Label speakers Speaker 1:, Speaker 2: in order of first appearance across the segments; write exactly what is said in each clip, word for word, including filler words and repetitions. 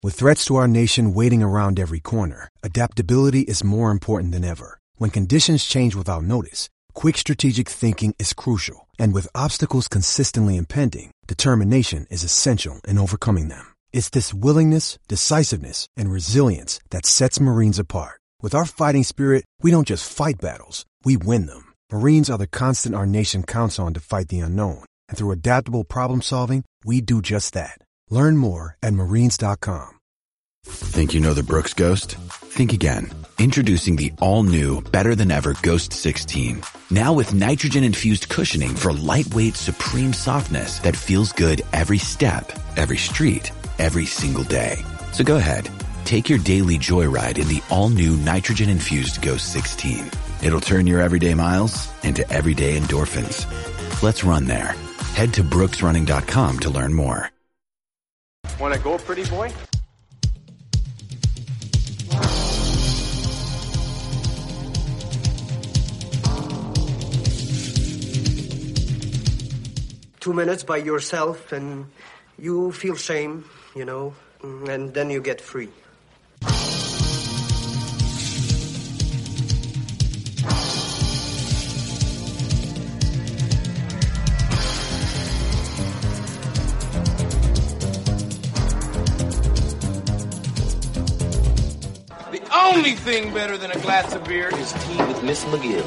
Speaker 1: With threats to our nation waiting around every corner, adaptability is more important than ever. When conditions change without notice, quick strategic thinking is crucial. And with obstacles consistently impending, determination is essential in overcoming them. It's this willingness, decisiveness, and resilience that sets Marines apart. With our fighting spirit, we don't just fight battles, we win them. Marines are the constant our nation counts on to fight the unknown. And through adaptable problem solving, we do just that. Learn more at marines dot com.
Speaker 2: Think you know the Brooks Ghost? Think again. Introducing the all-new, better-than-ever Ghost sixteen. Now with nitrogen-infused cushioning for lightweight, supreme softness that feels good every step, every street, every single day. So go ahead, take your daily joyride in the all-new nitrogen-infused Ghost sixteen. It'll turn your everyday miles into everyday endorphins. Let's run there. Head to brooks running dot com to learn more.
Speaker 3: Want to go, pretty boy?
Speaker 4: Two minutes by yourself and you feel shame, you know, and then you get free.
Speaker 3: Only thing better than a glass of beer is tea with Miss McGill.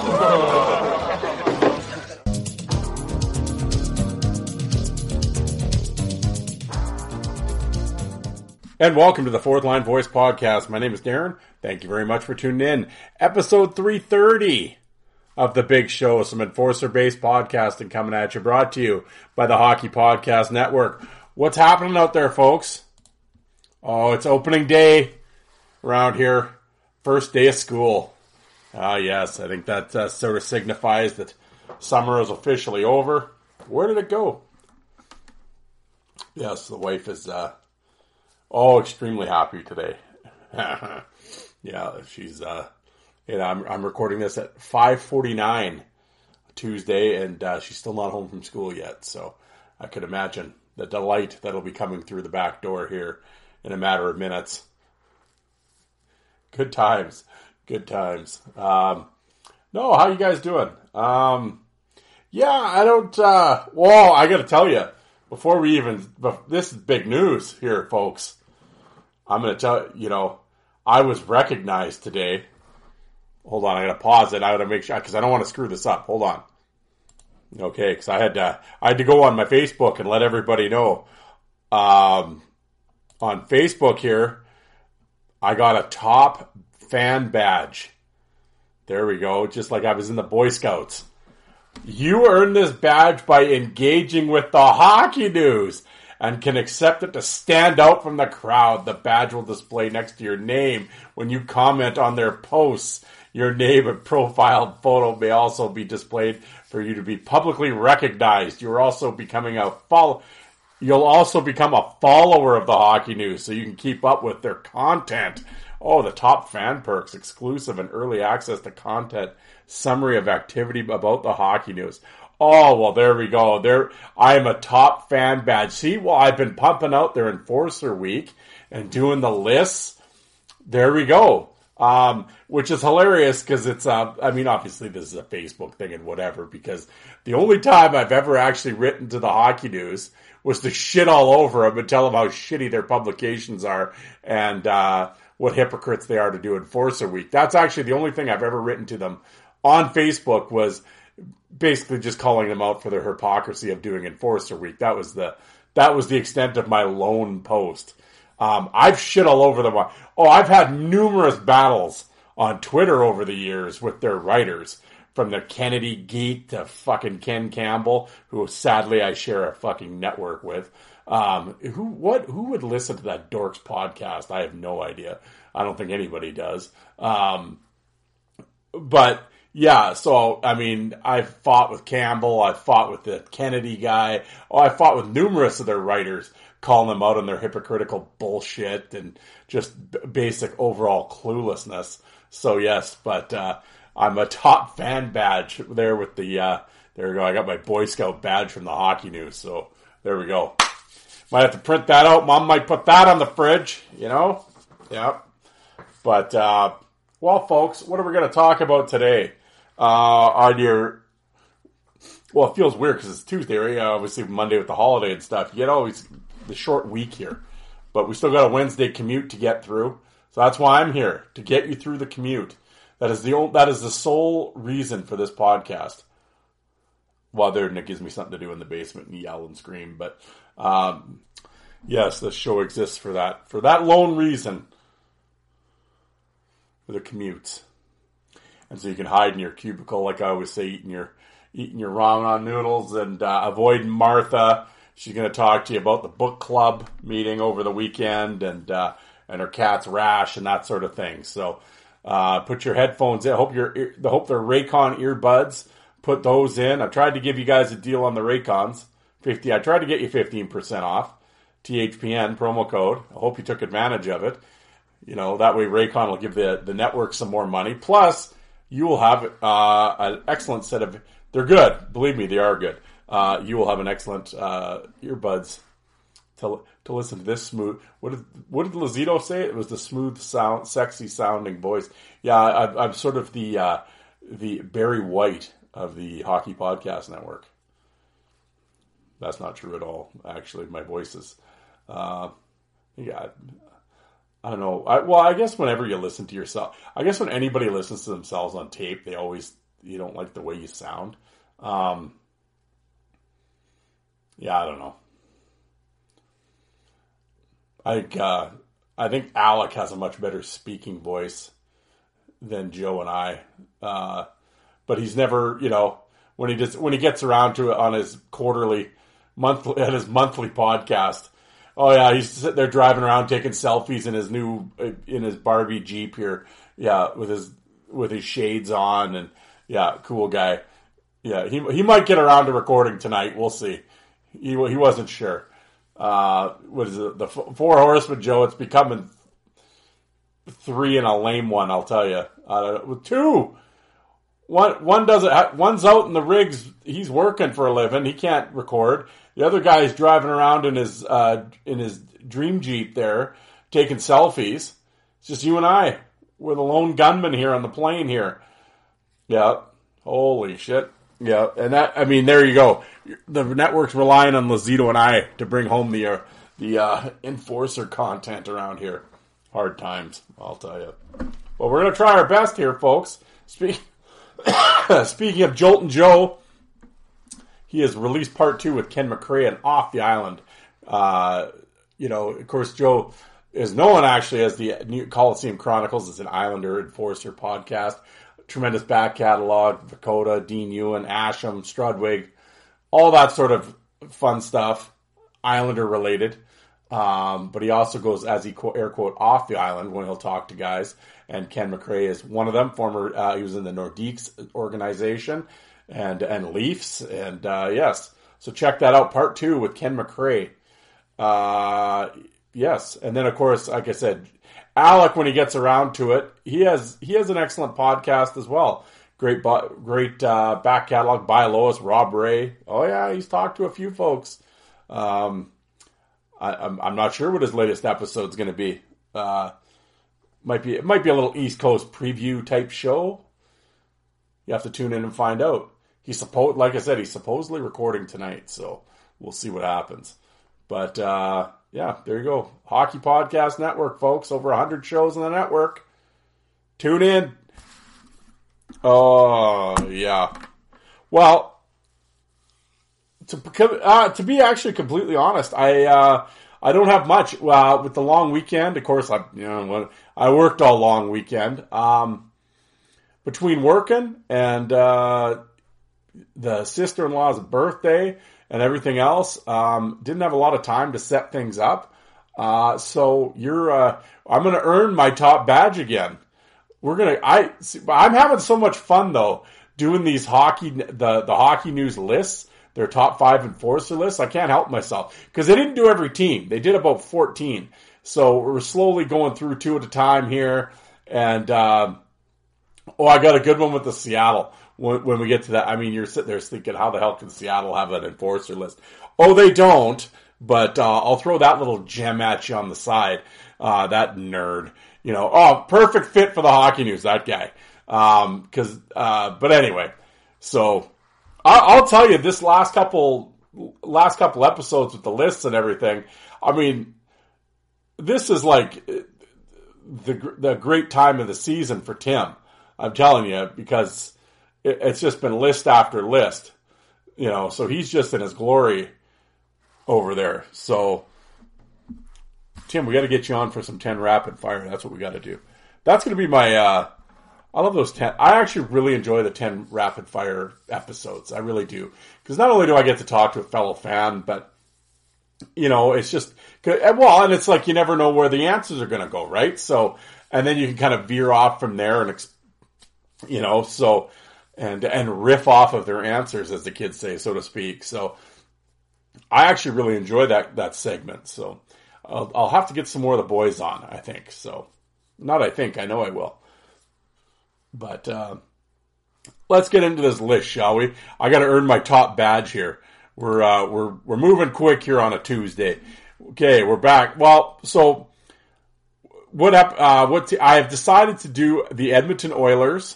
Speaker 5: And welcome to the Fourth Line Voice Podcast. My name is Darren. Thank you very much for tuning in. Episode three thirty of The Big Show, some enforcer-based podcasting coming at you, brought to you by the Hockey Podcast Network. What's happening out there, folks? Oh, it's opening day around here. First day of school. Ah, uh, yes, I think that uh, sort of signifies that summer is officially over. Where did it go? Yes, the wife is, uh, oh, extremely happy today. Yeah, she's, uh, you know, I'm, I'm recording this at five forty-nine Tuesday, and uh, she's still not home from school yet, so I could imagine the delight that'll be coming through the back door here in a matter of minutes. Good times. Good times. Um, no, how you guys doing? Um, yeah, I don't, uh, well, I gotta tell you, before we even, this is big news here, folks. I'm gonna tell you, know, I was recognized today. Hold on, I gotta pause it. I gotta make sure, because I don't want to screw this up. Hold on. Okay, because I had to, I had to go on my Facebook and let everybody know. Um, on Facebook here, I got a top fan badge. There we go. Just like I was in the Boy Scouts. You earn this badge by engaging with the hockey news and can accept it to stand out from the crowd. The badge will display next to your name when you comment on their posts. Your name and profile photo may also be displayed for you to be publicly recognized. You're also becoming a follow. You'll also become a follower of the hockey news so you can keep up with their content. Oh, the top fan perks, exclusive and early access to content, summary of activity about the hockey news. Oh, well, there we go. There, I am a top fan badge. See, well, I've been pumping out their Enforcer Week and doing the lists. There we go. Um, which is hilarious because it's, uh, I mean, obviously this is a Facebook thing and whatever, because the only time I've ever actually written to the hockey news was to shit all over them and tell them how shitty their publications are and, uh, what hypocrites they are to do Enforcer Week. That's actually the only thing I've ever written to them on Facebook, was basically just calling them out for their hypocrisy of doing Enforcer Week. That was the, that was the extent of my lone post. Um, I've shit all over them. Oh, I've had numerous battles on Twitter over the years with their writers, from the Kennedy geek to fucking Ken Campbell, who sadly I share a fucking network with. Um, who, what, who would listen to that Dorks podcast? I have no idea. I don't think anybody does. Um, but yeah, so, I mean, I've fought with Campbell. I've fought with the Kennedy guy. Oh, I fought with numerous of their writers, calling them out on their hypocritical bullshit and just b- basic overall cluelessness. So yes, but, uh, I'm a top fan badge there with the, uh, there we go. I got my Boy Scout badge from the hockey news. So there we go. Might have to print that out. Mom might put that on the fridge, you know? Yep. But, uh, well, folks, what are we going to talk about today? Uh, on your, well, it feels weird because it's Tuesday, right? Uh, obviously, Monday with the holiday and stuff. You get always the short week here. But we still got a Wednesday commute to get through. So that's why I'm here, to get you through the commute. That is the old, that is the sole reason for this podcast. Well, there, Nick gives me something to do in the basement and yell and scream. But, um, yes, this show exists for that, for that lone reason. For the commutes. And so you can hide in your cubicle, like I always say, eating your, eating your ramen noodles and uh, avoiding Martha. She's going to talk to you about the book club meeting over the weekend and, uh, and her cat's rash and that sort of thing. So, uh, put your headphones in. I hope your, I hope they're Raycon earbuds. Put those in. I tried to give you guys a deal on the Raycons. fifty. I tried to get you fifteen percent off. T H P N promo code. I hope you took advantage of it. You know, that way Raycon will give the, the network some more money. Plus, you will have, uh, an excellent set of, they're good. Believe me, they are good. Uh, you will have an excellent uh, earbuds to to listen to this smooth. What did what did Lazito say? It was the smooth sound, sexy sounding voice. Yeah, I, I'm sort of the uh, the Barry White of the Hockey Podcast Network. That's not true at all. Actually, my voice is. Uh, yeah, I don't know. I, well, I guess whenever you listen to yourself, I guess when anybody listens to themselves on tape, they always you don't like the way you sound. Um, Yeah, I don't know. I think, uh, I think Alec has a much better speaking voice than Joe and I. Uh, but he's never, you know, when he just, when he gets around to it on his quarterly, monthly, at his monthly podcast. Oh yeah, he's sitting there driving around taking selfies in his new, in his Barbie Jeep here. Yeah, with his, with his shades on and yeah, cool guy. Yeah, he he might get around to recording tonight. We'll see. He he wasn't sure. Uh, what is it? The Four Horsemen, Joe. It's becoming three and a lame one. I'll tell you. Uh, with two, one one doesn't. One's out in the rigs. He's working for a living. He can't record. The other guy's driving around in his uh, in his dream Jeep there, taking selfies. It's just you and I. We're the lone gunman here on the plane here. Yeah. Holy shit. Yeah, and that, I mean, there you go. The network's relying on Lazito and I to bring home the uh, the uh, enforcer content around here. Hard times, I'll tell you. Well, we're going to try our best here, folks. Speak, Speaking of Joltin' Joe, he has released part two with Ken McRae and Off the Island. Uh, you know, of course, Joe is known actually as the New Coliseum Chronicles. It's an Islander enforcer podcast. Tremendous back catalog, Dakota, Dean Ewan, Asham, Strudwig, all that sort of fun stuff, Islander related. Um, but he also goes, as he quote, air quote, off the island when he'll talk to guys. And Ken McRae is one of them. Former, uh, he was in the Nordiques organization and and Leafs. And uh, yes, so check that out. Part two with Ken McRae. Uh, yes, and then of course, like I said, Alec, when he gets around to it, he has he has an excellent podcast as well. Great, great uh, back catalog. By Lois, Rob Ray. Oh yeah, he's talked to a few folks. Um, I, I'm I'm not sure what his latest episode's going to be. Uh, might be it might be a little East Coast preview type show. You have to tune in and find out. He's supposed, like I said, he's supposedly recording tonight, so we'll see what happens. But. Uh, Yeah, there you go. Hockey Podcast Network, folks. Over one hundred shows on the network. Tune in. Oh, yeah. Well, to uh, to be actually completely honest, I uh, I don't have much. Uh, with the long weekend, of course, I you know I worked all long weekend. Um, between working and uh, the sister-in-law's birthday and everything else, um, didn't have a lot of time to set things up. Uh, so you're, uh, I'm going to earn my top badge again. We're going to, I, I'm having so much fun though, doing these hockey, the, the hockey news lists, their top five enforcer lists. I can't help myself because they didn't do every team. They did about fourteen. So we're slowly going through two at a time here. And, uh, oh, I got a good one with the Seattle. When, when we get to that, I mean, you're sitting there thinking, how the hell can Seattle have an enforcer list? Oh, they don't, But uh, I'll throw that little gem at you on the side. Uh, that nerd. You know, oh, perfect fit for the Hockey News, that guy. Um, cause, uh, but anyway, so I'll, I'll tell you this last couple, last couple episodes with the lists and everything. I mean, this is like the, the great time of the season for Tim. I'm telling you, because it, it's just been list after list, you know, so he's just in his glory over there. So Tim, we got to get you on for some ten rapid fire. That's what we got to do. That's going to be my, uh, I love those ten. I actually really enjoy the ten rapid fire episodes. I really do. Because not only do I get to talk to a fellow fan, but, you know, it's just, well, and it's like you never know where the answers are going to go, right? So, and then you can kind of veer off from there and, you know, so, and, and riff off of their answers, as the kids say, so to speak. So, I actually really enjoy that, that segment. So, I'll, I'll have to get some more of the boys on, I think. So, not I think, I know I will. But uh, let's get into this list, shall we? I got to earn my top badge here. We're uh, we're we're moving quick here on a Tuesday. Okay, we're back. Well, so what up? Uh, what t- I have decided to do the Edmonton Oilers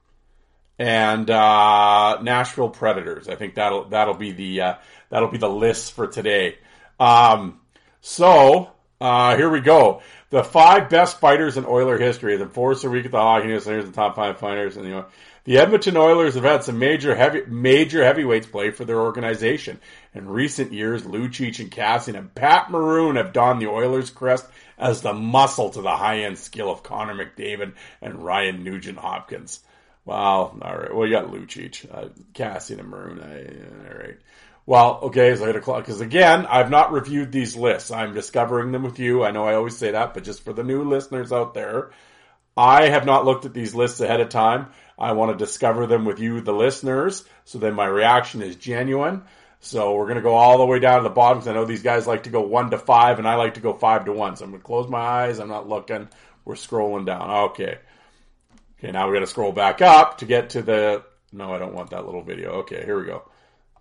Speaker 5: and uh, Nashville Predators. I think that'll that'll be the uh, that'll be the list for today. Um, so uh, here we go. The five best fighters in Oiler history. The Forrester Week at the Hockey News. Here's the top five fighters. And you know, the Edmonton Oilers have had some major heavy, major heavyweights play for their organization. In recent years, Lucic and Kassian and Pat Maroon have donned the Oilers' crest as the muscle to the high-end skill of Connor McDavid and Ryan Nugent-Hopkins. Wow. All right. Well, you got Lucic, uh, Kassian, and Maroon. I, all right. Well, okay, so I got to clock, because again, I've not reviewed these lists. I'm discovering them with you. I know I always say that, but just for the new listeners out there, I have not looked at these lists ahead of time. I want to discover them with you, the listeners, so then my reaction is genuine. So we're going to go all the way down to the bottom, because I know these guys like to go one to five, and I like to go five to one. So I'm going to close my eyes. I'm not looking. We're scrolling down. Okay. Okay, now we got to scroll back up to get to the... No, I don't want that little video. Okay, here we go.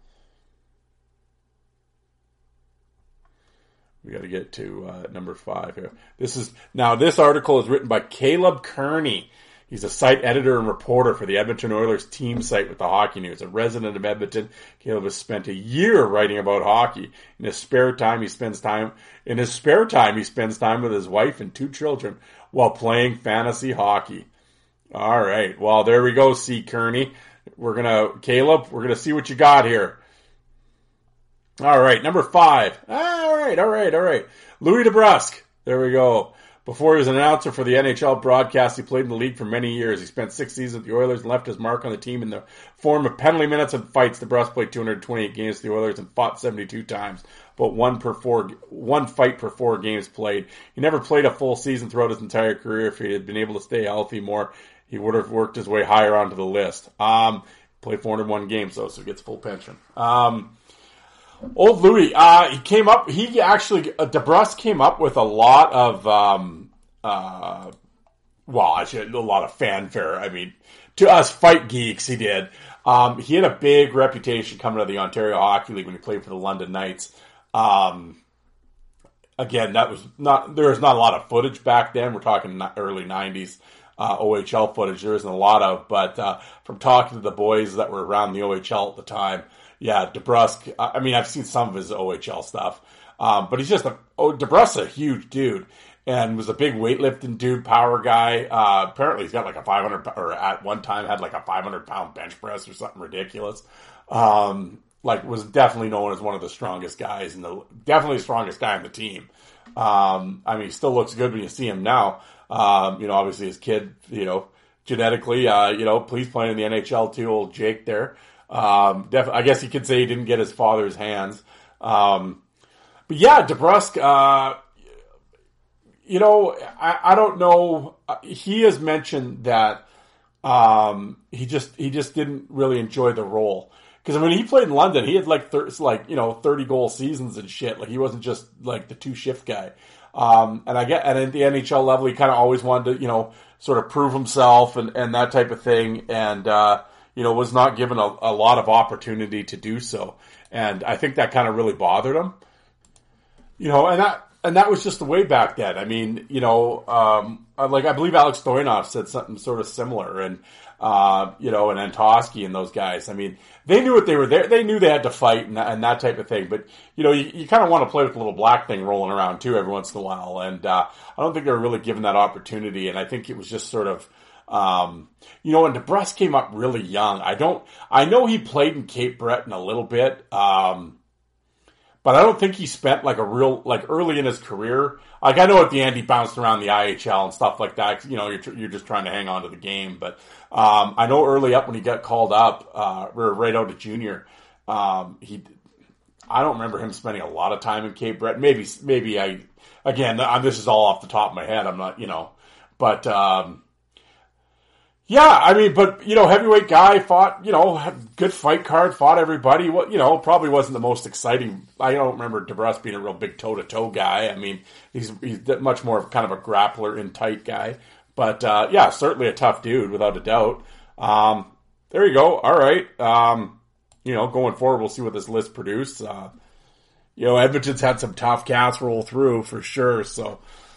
Speaker 5: We got to get to uh, number five here. This is now. This article is written by Caleb Kearney. He's a site editor and reporter for the Edmonton Oilers team site with the Hockey News. A resident of Edmonton, Caleb has spent a year writing about hockey. In his spare time, he spends time in his spare time he spends time with his wife and two children while playing fantasy hockey. All right. Well, there we go. C. Kearney. We're gonna Caleb. We're gonna see what you got here. All right, number five. All right, all right, all right. Louis DeBrusk. There we go. Before he was an announcer for the N H L broadcast, he played in the league for many years. He spent six seasons with the Oilers and left his mark on the team in the form of penalty minutes and fights. DeBrusk played two hundred twenty-eight games for the Oilers and fought seventy-two times, but one per four, one fight per four games played. He never played a full season throughout his entire career. If he had been able to stay healthy more, he would have worked his way higher onto the list. Um, played four hundred one games though, so he gets full pension. Um, Old Louis, uh, he came up, he actually, uh, DeBrusk came up with a lot of, um, uh, well, actually, a lot of fanfare. I mean, to us fight geeks, he did. Um, he had a big reputation coming to the Ontario Hockey League when he played for the London Knights. Um, again, that was not, there was not a lot of footage back then. We're talking early nineties, uh, O H L footage. There isn't a lot of, but, uh, from talking to the boys that were around the O H L at the time, yeah, DeBrusk, I mean, I've seen some of his O H L stuff, um, but he's just a, oh, DeBrusk's a huge dude and was a big weightlifting dude, power guy. Uh, apparently he's got like a five hundred, or at one time had like a five hundred pound bench press or something ridiculous. Um, like was definitely known as one of the strongest guys in the, definitely the strongest guy on the team. Um, I mean, he still looks good when you see him now. Um, you know, obviously his kid, you know, genetically, uh, you know, please playing in the N H L too, old Jake there. Um, def- I guess you could say he didn't get his father's hands. Um, but yeah, DeBrusk, uh, you know, I, I don't know. He has mentioned that, um, he just, he just didn't really enjoy the role. Cause when he played in London, he had like, thir- like, you know, thirty goal seasons and shit. Like he wasn't just like the two shift guy. Um, and I get, and at the N H L level, he kind of always wanted to, you know, sort of prove himself and, and that type of thing. And, uh, you know, was not given a, a lot of opportunity to do so. And I think that kind of really bothered him. You know, and that and that was just the way back then. I mean, you know, um, like I believe Alex Stoyanov said something sort of similar, and uh, you know, and Antosky and those guys. I mean, they knew what they were there. They knew they had to fight and, and that type of thing. But you know, you, you kind of want to play with the little black thing rolling around too every once in a while. And uh, I don't think they were really given that opportunity. And I think it was just sort of. Um, you know, and DeBrusk came up really young. I don't, I know he played in Cape Breton a little bit, um, but I don't think he spent like a real, like early in his career. Like I know at the end he bounced around the I H L and stuff like that. You know, you're, you're just trying to hang on to the game. But, um, I know early up when he got called up, uh, right out of junior, um, he, I don't remember him spending a lot of time in Cape Breton. Maybe, maybe I, again, this is all off the top of my head. I'm not, you know, but, um, yeah, I mean, but, you know, heavyweight guy fought, you know, had good fight card, fought everybody. Well, you know, probably wasn't the most exciting. I don't remember DeBrusk being a real big toe-to-toe guy. I mean, he's he's much more of kind of a grappler in tight guy. But, uh, yeah, certainly a tough dude, without a doubt. Um, there you go. All right. Um, you know, going forward, we'll see what this list produces. Uh, you know, Edmonton's had some tough cats roll through for sure. So,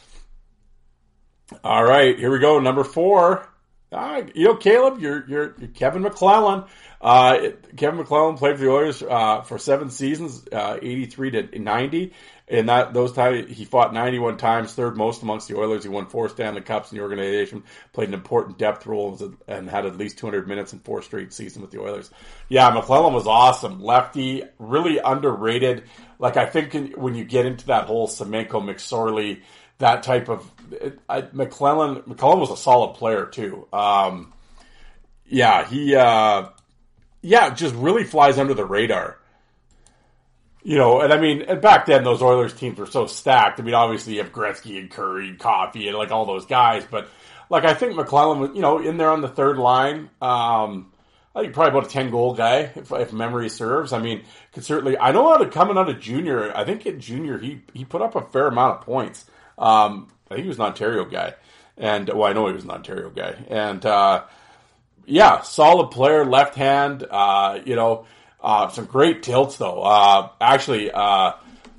Speaker 5: all right, here we go. Number four. Uh, you know, Caleb, you're, you're, you're Kevin McClellan. Uh, Kevin McClellan played for the Oilers, uh, for seven seasons, uh, eighty-three to ninety. And that, those times, he fought ninety-one times, third most amongst the Oilers. He won four Stanley Cups in the organization, played an important depth role, and had at least two hundred minutes in four straight seasons with the Oilers. Yeah, McClellan was awesome. Lefty, really underrated. Like, I think in, when you get into that whole Semenko, McSorley, that type of, it, I, McClellan, McClellan was a solid player too. Um, yeah, he, uh, yeah, just really flies under the radar. You know, and I mean, and back then those Oilers teams were so stacked. I mean, obviously you have Gretzky and Curry and Coffey and like all those guys, but like I think McClellan was, you know, in there on the third line. Um, I think probably about a ten goal guy, if, if memory serves. I mean, could certainly, I know out of coming out of junior, I think in junior he, he put up a fair amount of points. Um, I think he was an Ontario guy, and well, I know he was an Ontario guy, and uh, yeah, solid player, left hand. Uh, you know, uh, some great tilts though. Uh, actually, uh,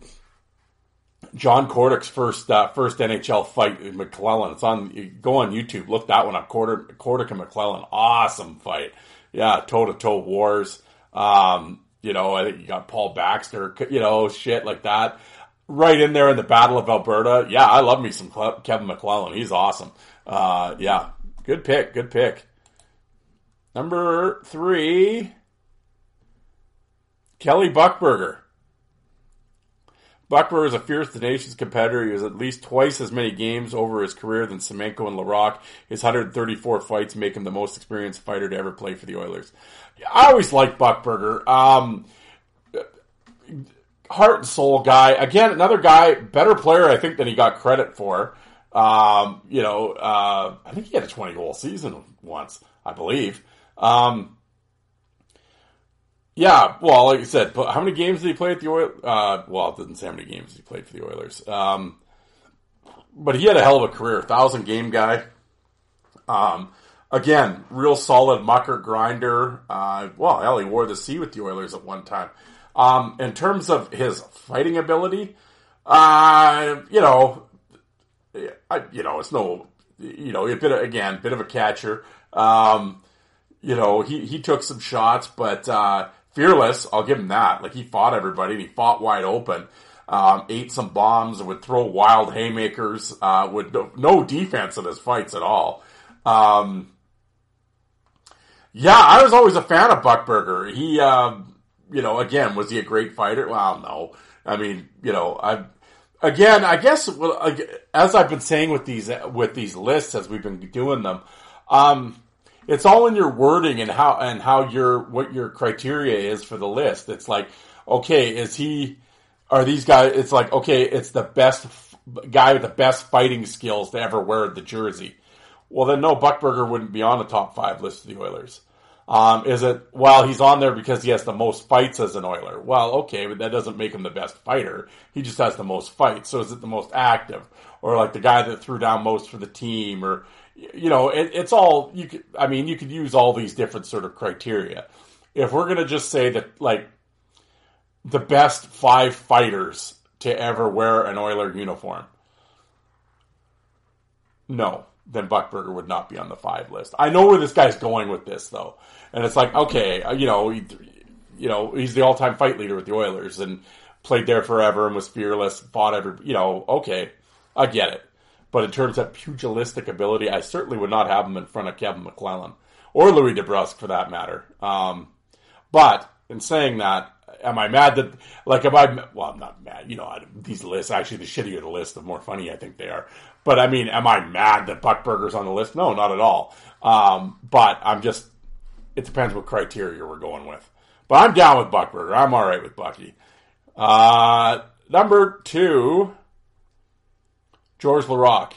Speaker 5: John Kordick's first uh, first N H L fight with McClellan. It's on. You go on YouTube, look that one up. Kordick, Kordick and McClellan, awesome fight. Yeah, toe to toe wars. Um, you know, I think you got Paul Baxter. You know, shit like that. Right in there in the Battle of Alberta. Yeah, I love me some Kevin McClellan. He's awesome. Uh, yeah, good pick, good pick. Number three, Kelly Buchberger. Buchberger is a fierce, tenacious competitor. He has at least twice as many games over his career than Semenko and Larocque. His one hundred thirty-four fights make him the most experienced fighter to ever play for the Oilers. I always liked Buchberger. Um... Heart and soul guy. Again, another guy, better player, I think, than he got credit for. Um, you know, uh, I think he had a twenty-goal season once, I believe. Um, yeah, well, like I said, how many games did he play at the Oilers? Uh, well, it didn't say how many games he played for the Oilers. Um, but he had a hell of a career. Thousand-game guy. Um, again, real solid mucker grinder. Uh, well, hell, he wore the C with the Oilers at one time. Um, in terms of his fighting ability, uh, you know, I, you know, it's no, you know, a bit of, again, bit of a catcher. Um, you know, he, he took some shots, but, uh, fearless, I'll give him that. Like, he fought everybody and he fought wide open, um, ate some bombs and would throw wild haymakers, uh, with no, no defense in his fights at all. Um, yeah, I was always a fan of Buchberger. He, um, You know, again, was he a great fighter? Well, no. I mean, you know, I again, I guess well, as I've been saying with these with these lists as we've been doing them, um, it's all in your wording and how and how your what your criteria is for the list. It's like, okay, is he? Are these guys? It's like, okay, it's the best guy with the best fighting skills to ever wear the jersey. Well, then no, Buchberger wouldn't be on the top five list of the Oilers. Um, is it, well, he's on there because he has the most fights as an Oiler. Well, okay, but that doesn't make him the best fighter. He just has the most fights. So is it the most active? Or like the guy that threw down most for the team? Or, you know, it, it's all, you could, I mean, you could use all these different sort of criteria. If we're going to just say that, like, the best five fighters to ever wear an Oiler uniform? No. Then Buchberger would not be on the five list. I know where this guy's going with this, though. And it's like, okay, you know, he, you know, he's the all-time fight leader with the Oilers and played there forever and was fearless, fought every, you know, okay, I get it. But in terms of pugilistic ability, I certainly would not have him in front of Kevin McClellan. Or Louis DeBrusque, for that matter. Um, but, in saying that, am I mad that, like, am I, well, I'm not mad, you know, these lists, actually, the shittier the list, the more funny I think they are. But, I mean, am I mad that Buchberger's on the list? No, not at all. Um, but I'm just, it depends what criteria we're going with. But I'm down with Buchberger. I'm all right with Bucky. Uh, number two, George Laraque.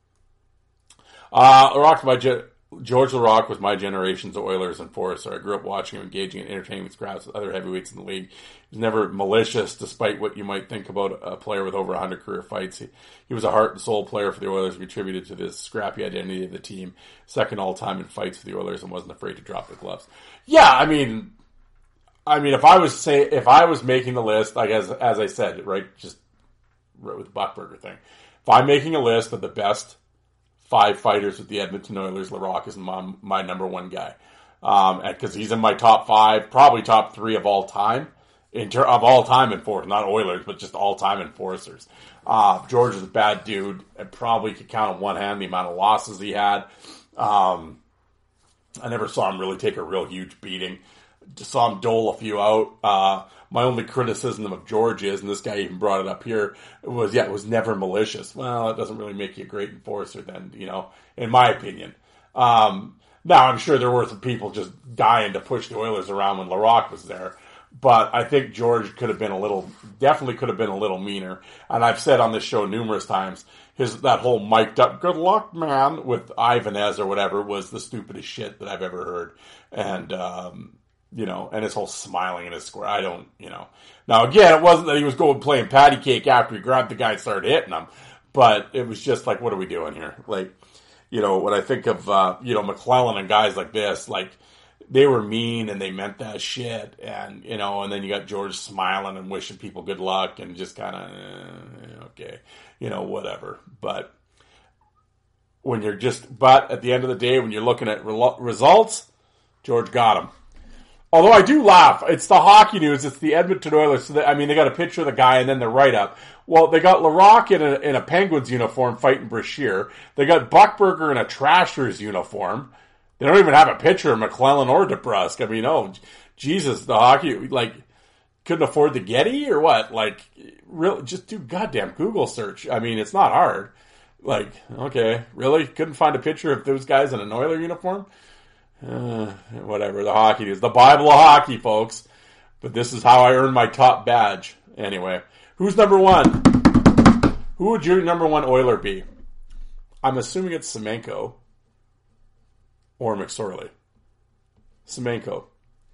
Speaker 5: Uh, Larocque's my ge- George Laraque was my generation's Oilers enforcer. I grew up watching him engaging in entertaining scraps with other heavyweights in the league. He was never malicious, despite what you might think about a player with over one hundred career fights. He, he was a heart and soul player for the Oilers and contributed to this scrappy identity of the team. Second all-time in fights for the Oilers and wasn't afraid to drop the gloves. Yeah, I mean, I mean, if I was say if I was making the list, like as as I said, right, just right with the Buchberger thing. If I'm making a list of the best five fighters with the Edmonton Oilers, Laraque is my, my number one guy. Um, because he's in my top five, probably top three of all time, in ter- of all time enforcers, not Oilers, but just all time enforcers. Uh, George is a bad dude. I probably could count on one hand the amount of losses he had. Um, I never saw him really take a real huge beating. Just saw him dole a few out. Uh, my only criticism of George is, and this guy even brought it up here, was, yeah, it was never malicious. Well, it doesn't really make you a great enforcer then, you know, in my opinion. Um, now, I'm sure there were some people just dying to push the Oilers around when Laraque was there. But I think George could have been a little, definitely could have been a little meaner. And I've said on this show numerous times, his that whole mic'd up, good luck, man, with Ibanez or whatever was the stupidest shit that I've ever heard. And, um, you know, and his whole smiling in his square. I don't, you know. Now, again, it wasn't that he was going playing patty cake after he grabbed the guy and started hitting him. But it was just like, what are we doing here? Like, you know, when I think of, uh, you know, McClellan and guys like this, like, they were mean and they meant that shit. And, you know, and then you got George smiling and wishing people good luck and just kind of, eh, okay, you know, whatever. But when you're just, but at the end of the day, when you're looking at re- results, George got him. Although I do laugh. It's the hockey news. It's the Edmonton Oilers. So they, I mean, they got a picture of the guy and then the write-up. Well, they got Laraque in a, in a Penguins uniform fighting Brashear. They got Buchberger in a Trashers uniform. They don't even have a picture of McClellan or DeBrusque. I mean, oh, Jesus, the hockey, like, couldn't afford the Getty or what? Like, really, just do goddamn Google search. I mean, it's not hard. Like, okay, really? Couldn't find a picture of those guys in an Oiler uniform? Uh, whatever, the hockey is the Bible of hockey, folks. But this is how I earned my top badge. Anyway, who's number one? Who would your number one Oiler be? I'm assuming it's Semenko or McSorley. Semenko.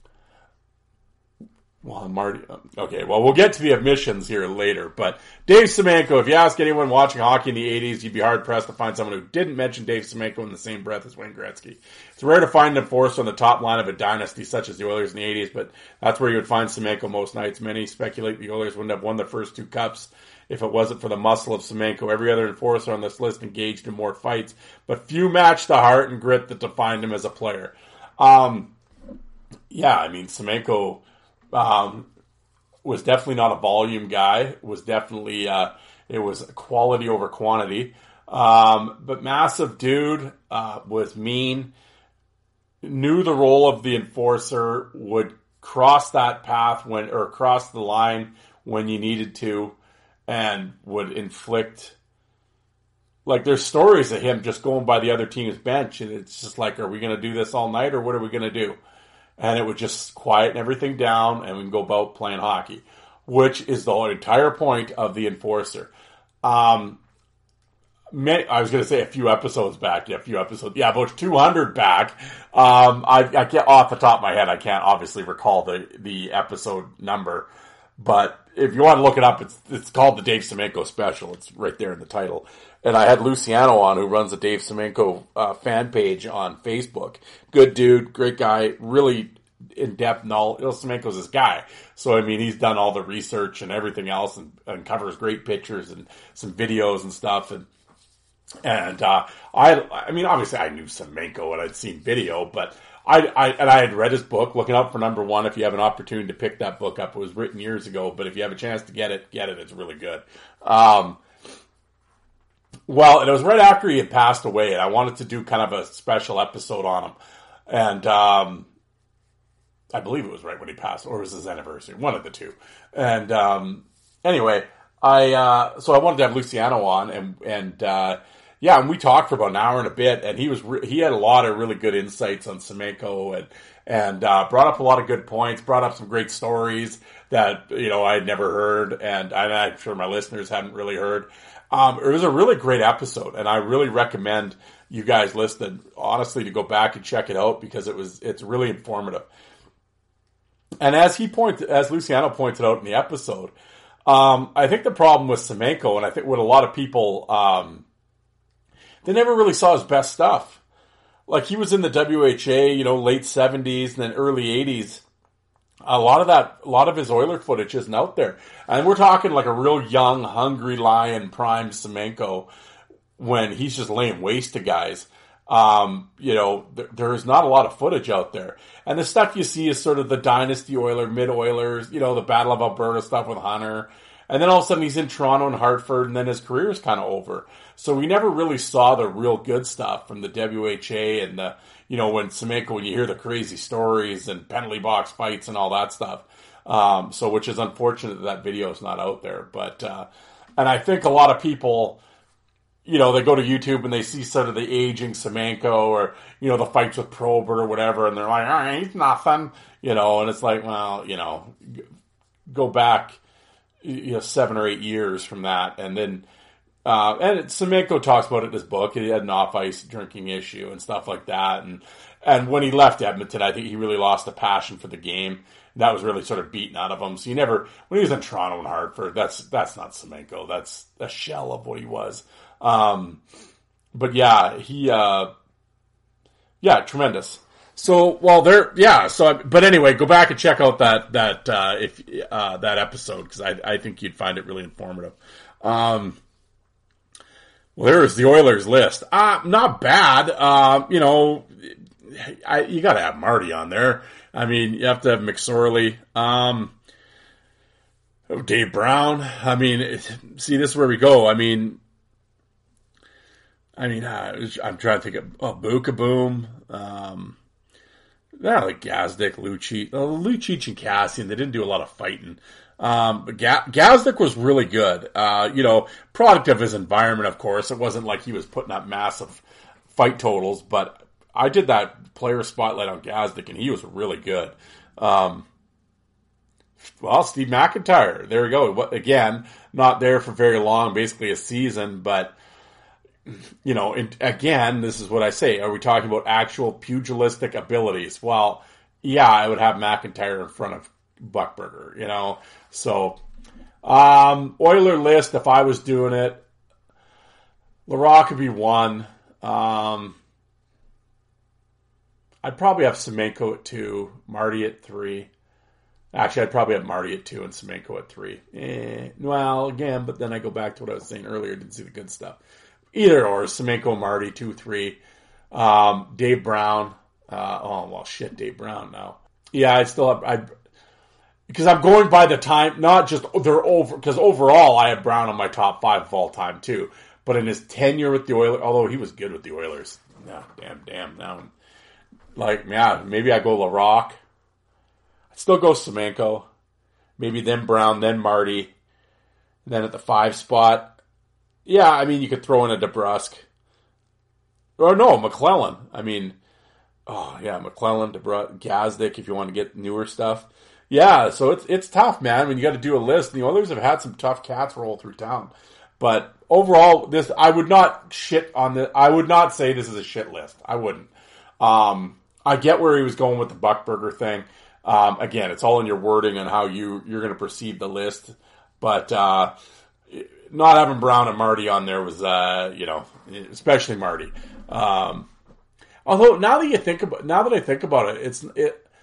Speaker 5: Well, Marty. Okay, well, we'll get to the admissions here later. But Dave Semenko, if you ask anyone watching hockey in the eighties, you'd be hard-pressed to find someone who didn't mention Dave Semenko in the same breath as Wayne Gretzky. It's rare to find an enforcer on the top line of a dynasty such as the Oilers in the eighties, but that's where you would find Semenko most nights. Many speculate the Oilers wouldn't have won the first two cups if it wasn't for the muscle of Semenko. Every other enforcer on this list engaged in more fights, but few matched the heart and grit that defined him as a player. Um, yeah, I mean, Semenko... Um, was definitely not a volume guy. Was definitely uh, it was quality over quantity. Um, but massive dude, uh, was mean. Knew the role of the enforcer. Would cross that path when or cross the line when you needed to, and would inflict. Like, there's stories of him just going by the other team's bench, and it's just like, are we going to do this all night, or what are we going to do? And it would just quieten everything down, and we can go about playing hockey, which is the entire point of the enforcer. Um, many, I was going to say a few episodes back, yeah, a few episodes, yeah, about two hundred back. Um, I, I can't, off the top of my head, I can't obviously recall the, the episode number, but if you want to look it up, it's it's called the Dave Semenko Special. It's right there in the title. And I had Luciano on, who runs the Dave Semenko uh, fan page on Facebook. Good dude, great guy, really in-depth knowledge. Semenko's this guy. So, I mean, he's done all the research and everything else and, and covers great pictures and some videos and stuff. And, and, uh, I, I mean, obviously I knew Semenko and I'd seen video, but I, I, and I had read his book, Looking Out for Number One. If you have an opportunity to pick that book up, it was written years ago, but if you have a chance to get it, get it. It's really good. Um, well, it was right after he had passed away, and I wanted to do kind of a special episode on him. And, um, I believe it was right when he passed, or it was his anniversary, one of the two. And, um, anyway, I, uh, so I wanted to have Luciano on, and, and, uh, yeah, and we talked for about an hour and a bit, and he was re- he had a lot of really good insights on Semenko, and and uh, brought up a lot of good points, brought up some great stories that, you know, I had never heard, and, and I'm sure my listeners hadn't really heard. Um, it was a really great episode, and I really recommend you guys listen, honestly, to go back and check it out, because it was it's really informative. And as he pointed, as Luciano pointed out in the episode, um, I think the problem with Semenko, and I think what a lot of people um, they never really saw his best stuff. Like, he was in the W H A, you know, late seventies and then early eighties. A lot of that, a lot of his Oiler footage isn't out there. And we're talking like a real young, hungry lion, prime Semenko, when he's just laying waste to guys. Um, you know, th- there's not a lot of footage out there. And the stuff you see is sort of the Dynasty Oiler, mid-Oilers, you know, the Battle of Alberta stuff with Hunter. And then all of a sudden he's in Toronto and Hartford, and then his career is kind of over. So we never really saw the real good stuff from the W H A and the, you know, when Semenko, when you hear the crazy stories and penalty box fights and all that stuff. Um, so which is unfortunate that that video is not out there. But, uh, and I think a lot of people, you know, they go to YouTube and they see sort of the aging Semenko, or, you know, the fights with Probert or whatever, and they're like, all right, he's nothing, you know, and it's like, well, you know, go back, you know, seven or eight years from that. And then, uh, and Semenko talks about it in his book. He had an off-ice drinking issue and stuff like that. And, and when he left Edmonton, I think he really lost a passion for the game. That was really sort of beaten out of him. So you never, when he was in Toronto and Hartford, that's, that's not Semenko. That's a shell of what he was. Um, but yeah, he, uh, yeah, tremendous. So, well, there, yeah, so, but anyway, go back and check out that, that, uh, if, uh, that episode, because I, I think you'd find it really informative. Um, well, there's the Oilers list. Uh, not bad. Uh, you know, I, you gotta have Marty on there. I mean, you have to have McSorley. Um, Dave Brown. I mean, it, see, this is where we go. I mean, I mean, uh, I'm trying to think of, oh, Bukaboom. Um, Yeah, like Gazdic, Lucic, uh, Lucic and Cassian, they didn't do a lot of fighting. Um, but Ga- Gazdic was really good. Uh, you know, product of his environment, of course. It wasn't like he was putting up massive fight totals, but I did that player spotlight on Gazdic, and he was really good. Um, well, Steve McIntyre, there we go. What, again, not there for very long, basically a season, but you know, and again, this is what I say. Are we talking about actual pugilistic abilities? Well, yeah, I would have McIntyre in front of Buchberger, you know. So, um, Oiler list, if I was doing it, Larocque would be one. Um, I'd probably have Semenko at two, Marty at three. Actually, I'd probably have Marty at two and Semenko at three. Eh, well, again, but then I go back to what I was saying earlier. Didn't see the good stuff. Either or, Semenko, Marty, two, three. Um, Dave Brown. Uh, oh, well, shit, Dave Brown now. Yeah, I still have, I, because I'm going by the time, not just, they're over, because overall I have Brown on my top five of all time too. But in his tenure with the Oilers, although he was good with the Oilers. No, damn, damn, now. Like, yeah, maybe I go Larocque. I'd still go Semenko. Maybe then Brown, then Marty. And then at the five spot, yeah, I mean, you could throw in a DeBrusk. Or no, McClellan. I mean, oh, yeah, McClellan, DeBrusk, Gazdic, if you want to get newer stuff. Yeah, so it's it's tough, man, when you got to do a list. The Oilers have had some tough cats roll through town. But overall, this I would not shit on the. I would not say this is a shit list. I wouldn't. Um, I get where he was going with the Buchberger thing. Um, again, it's all in your wording and how you, you're going to perceive the list. But uh, not having Brown and Marty on there was, uh, you know, especially Marty. Um, although now that you think about, now that I think about it, it's it.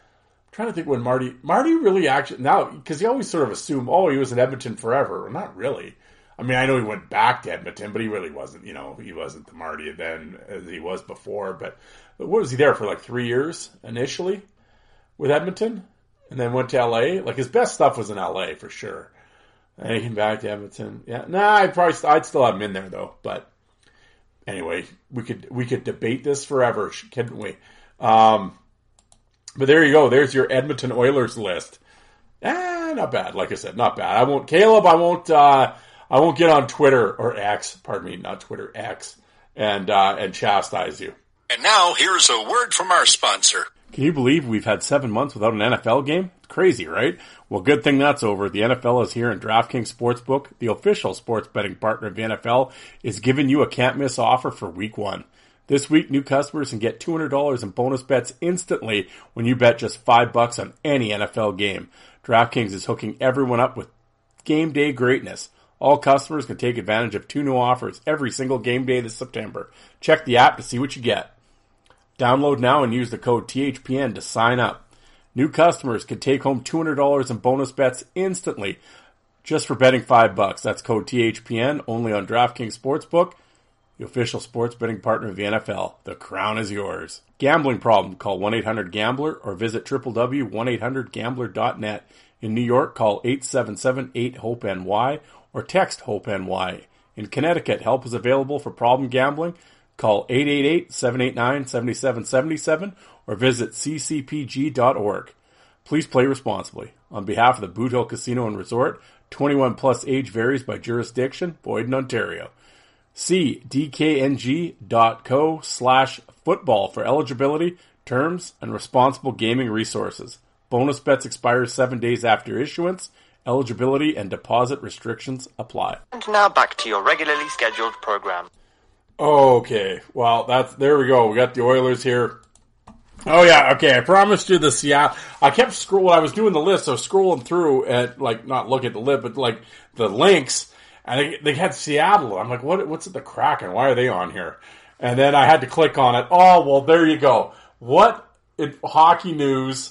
Speaker 5: trying to think when Marty, Marty really actually, now, because you always sort of assume, oh, he was in Edmonton forever. Well, not really. I mean, I know he went back to Edmonton, but he really wasn't, you know, he wasn't the Marty then as he was before. But what was he there for, like three years initially with Edmonton? And then went to L A? Like, his best stuff was in L A for sure. And he came back to Edmonton. Yeah, nah, I'd probably, I'd still have him in there though. But anyway, we could, we could debate this forever, couldn't we? Um, But there you go. There's your Edmonton Oilers list. Ah, not bad. Like I said, not bad. I won't, Caleb. I won't. Uh, I won't get on Twitter or X. Pardon me, not Twitter, X, and uh, and chastise you.
Speaker 6: And now here's a word from our sponsor.
Speaker 5: Can you believe we've had seven months without an N F L game? It's crazy, right? Well, good thing that's over. The N F L is here, and DraftKings Sportsbook, the official sports betting partner of the N F L, is giving you a can't-miss offer for Week One. This week, new customers can get two hundred dollars in bonus bets instantly when you bet just five bucks on any N F L game. DraftKings is hooking everyone up with game day greatness. All customers can take advantage of two new offers every single game day this September. Check the app to see what you get. Download now and use the code T H P N to sign up. New customers can take home two hundred dollars in bonus bets instantly just for betting five bucks. That's code T H P N only on DraftKings Sportsbook, the official sports betting partner of the N F L. The crown is yours. Gambling problem? Call one eight hundred gambler or visit w w w dot one eight hundred gambler dot net. In New York, call eight seven seven eight hope N Y or text HOPE-N-Y. In Connecticut, help is available for problem gambling. Call eight eight eight, seven eight nine, seven seven seven seven or visit c c p g dot org. Please play responsibly. On behalf of the Boot Hill Casino and Resort, twenty-one plus age varies by jurisdiction, void in Ontario. See dkng.co slash football for eligibility, terms, and responsible gaming resources. Bonus bets expire seven days after issuance. Eligibility and deposit restrictions apply.
Speaker 7: And now back to your regularly scheduled program.
Speaker 5: Okay, well, that's there we go. We got the Oilers here. Oh yeah, okay. I promised you the Seattle. I kept scrolling. When I was doing the list, I was scrolling through at like not look at the list, but like the links. And they, they had Seattle. I'm like, what? What's at the Kraken? Why are they on here? And then I had to click on it. Oh, well, there you go. What in hockey news?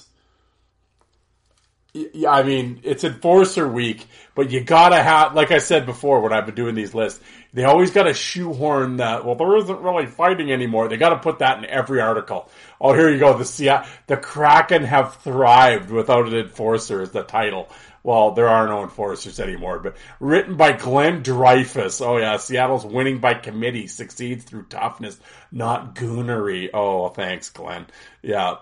Speaker 5: I mean, it's Enforcer Week, but you gotta have, like I said before when I've been doing these lists, they always gotta shoehorn that, well, there isn't really fighting anymore. They gotta put that in every article. Oh, here you go. The Seattle, the Kraken have thrived without an enforcer is the title. Well, there are no enforcers anymore, but written by Glenn Dreyfus. Oh yeah, Seattle's winning by committee succeeds through toughness, not goonery. Oh, thanks, Glenn. Yeah.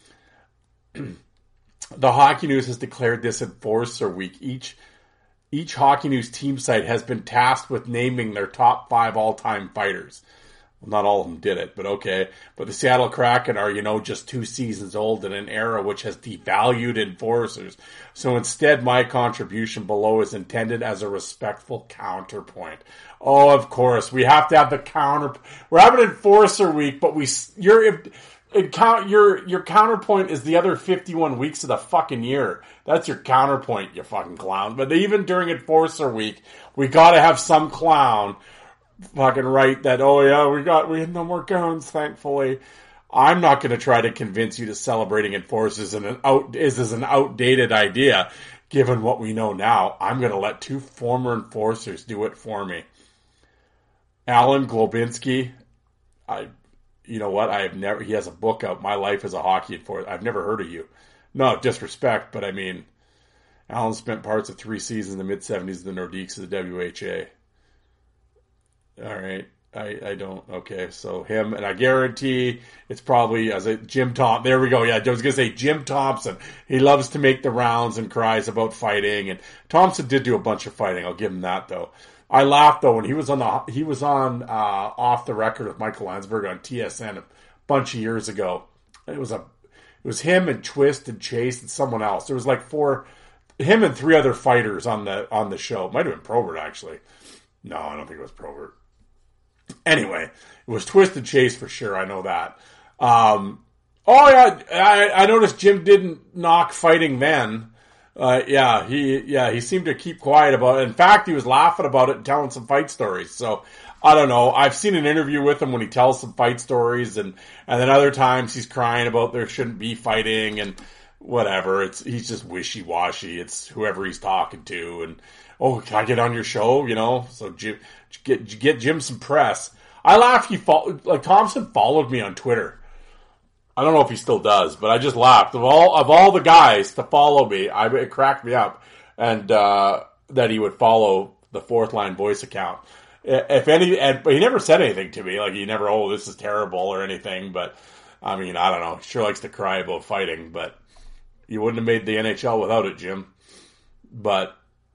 Speaker 5: The Hockey News has declared this Enforcer Week. Each each Hockey News team site has been tasked with naming their top five all-time fighters. Well, not all of them did it, but okay. But the Seattle Kraken are, you know, just two seasons old in an era which has devalued enforcers. So instead, my contribution below is intended as a respectful counterpoint. Oh, of course, we have to have the counter. We're having Enforcer Week, but we you're. If, It count your your counterpoint is the other fifty-one weeks of the fucking year. That's your counterpoint, you fucking clown. But even during Enforcer Week, we gotta have some clown fucking write that. Oh yeah, we got we had no more guns, thankfully. I'm not gonna try to convince you to celebrating Enforcers and an out is is an outdated idea, given what we know now. I'm gonna let two former enforcers do it for me. Alan Globinski, I. You know what? I have never. He has a book out. My Life as a Hockey Enforcer. I've never heard of you. No disrespect, but I mean, Alan spent parts of three seasons in the mid seventies in the Nordiques of the W H A. All right, I, I don't. Okay, so him, and I guarantee it's probably as a Jim Thompson. There we go. Yeah, I was gonna say Jim Thompson. He loves to make the rounds and cries about fighting, and Thompson did do a bunch of fighting. I'll give him that though. I laughed though when he was on the he was on uh, Off the Record with Michael Landsberg on T S N a bunch of years ago. It was a it was him and Twist and Chase and someone else. There was like four him and three other fighters on the on the show. It might have been Probert actually. No, I don't think it was Probert. Anyway, it was Twist and Chase for sure. I know that. Um, oh yeah, I, I noticed Jim didn't knock fighting then. Uh, yeah, he, yeah, he seemed to keep quiet about it. In fact, he was laughing about it and telling some fight stories. So, I don't know. I've seen an interview with him when he tells some fight stories and, and then other times he's crying about there shouldn't be fighting and, whatever. It's he's just wishy-washy. It's whoever he's talking to. And, oh, can I get on your show? You know, so Jim, get get Jim some press. I laughed. He fo- like Thompson followed me on Twitter. I don't know if he still does, but I just laughed. Of all of all the guys to follow me, I, it cracked me up. And uh, that he would follow the Fourth Line Voice account. If any, and, but he never said anything to me. Like, he never, oh, this is terrible or anything. But, I mean, I don't know. He sure likes to cry about fighting. But you wouldn't have made the N H L without it, Jim. But,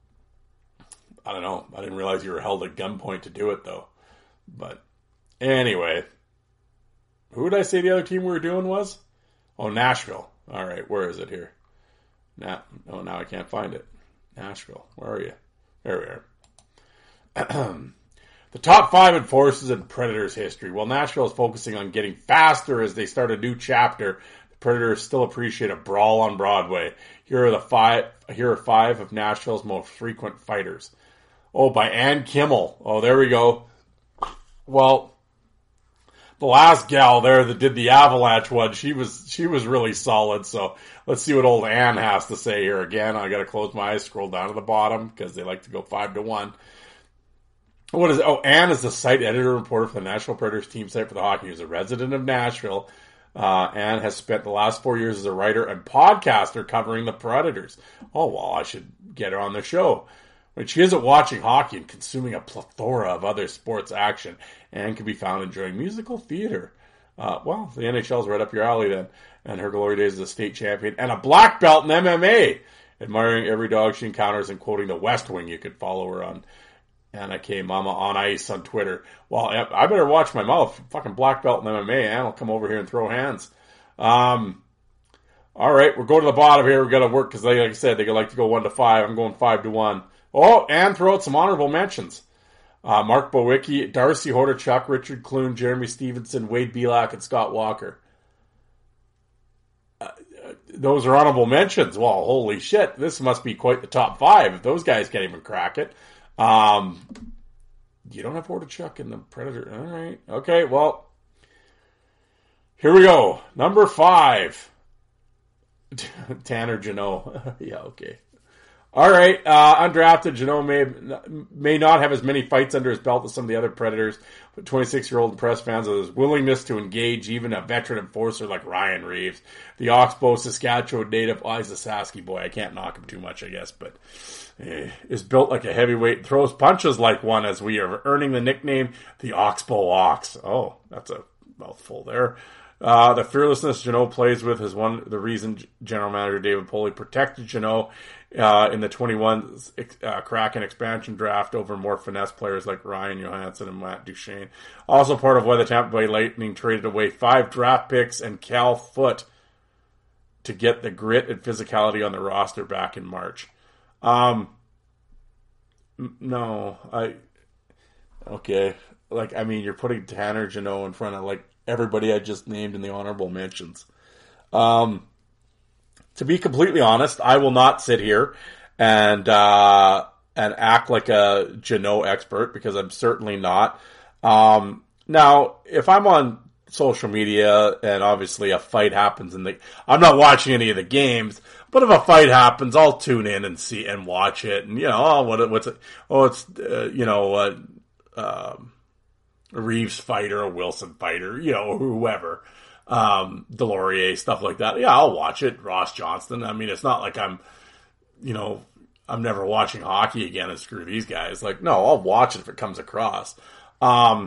Speaker 5: I don't know. I didn't realize you were held at gunpoint to do it, though. But, anyway. Who did I say the other team we were doing was? Oh, Nashville. All right, where is it here? Now, oh, now I can't find it. Nashville. Where are you? There we are. The top five enforcers in Predators history. While Nashville is focusing on getting faster as they start a new chapter, the Predators still appreciate a brawl on Broadway. Here are the five. Here are five of Nashville's most frequent fighters. Oh, by Ann Kimmel. Oh, there we go. Well, the last gal there that did the Avalanche one, she was she was really solid. So let's see what old Ann has to say here. Again, I got to close my eyes, scroll down to the bottom because they like to go five to one. What is it? Oh, Ann is the site editor and reporter for the Nashville Predators team site for the Hockey News. A resident of Nashville, uh, Ann has spent the last four years as a writer and podcaster covering the Predators. Oh, well, I should get her on the show. When she isn't watching hockey and consuming a plethora of other sports action, Ann can be found enjoying musical theater. Uh, well, the N H L's right up your alley then. And her glory days as a state champion and a black belt in M M A. Admiring every dog she encounters and quoting the West Wing. You could follow her on Anna K. Mama on Ice on Twitter. Well, I better watch my mouth. Fucking black belt in M M A. Ann will come over here and throw hands. Um, all right, we're going to the bottom here. We've got to work because, like I said, they like to go one to five. I'm going five to one. Oh, and throw out some honorable mentions. Uh, Mark Bowicki, Darcy Hordichuk, Richard Clune, Jeremy Stevenson, Wade Belak, and Scott Walker. Uh, those are honorable mentions. Well, holy shit. This must be quite the top five if those guys can't even crack it. Um, you don't have Hordichuk in the Predator. All right. Okay, well, here we go. Number five. Tanner Jeannot. Yeah, okay. All right, uh, undrafted, Jeannot may, may not have as many fights under his belt as some of the other Predators, but twenty-six-year-old impressed fans with his willingness to engage even a veteran enforcer like Ryan Reeves. The Oxbow, Saskatchewan native, oh, he's a Sasky boy. I can't knock him too much, I guess, but eh, is built like a heavyweight, throws punches like one, as we are earning the nickname the Oxbow Ox. Oh, that's a mouthful there. Uh, the fearlessness Jeannot plays with is one the reason General Manager David Poley protected Jeannot uh, in the twenty-one uh, Kraken expansion draft over more finesse players like Ryan Johansson and Matt Duchene. Also part of why the Tampa Bay Lightning traded away five draft picks and Cal Foote to get the grit and physicality on the roster back in March. Um, no, I okay. Like, I mean, you're putting Tanner Jeannot in front of like everybody I just named in the honorable mentions. Um, to be completely honest, I will not sit here and uh, and act like a Jeannot expert because I'm certainly not. Um, now, if I'm on social media and obviously a fight happens and the I'm not watching any of the games, but if a fight happens, I'll tune in and see and watch it. And you know, oh, what what's it? Oh, it's uh, you know. Uh, um, a Reeves fighter, a Wilson fighter, you know, whoever, um, Delorier, stuff like that. Yeah, I'll watch it. Ross Johnston. I mean, it's not like I'm, you know, I'm never watching hockey again and screw these guys. Like, no, I'll watch it if it comes across. Um,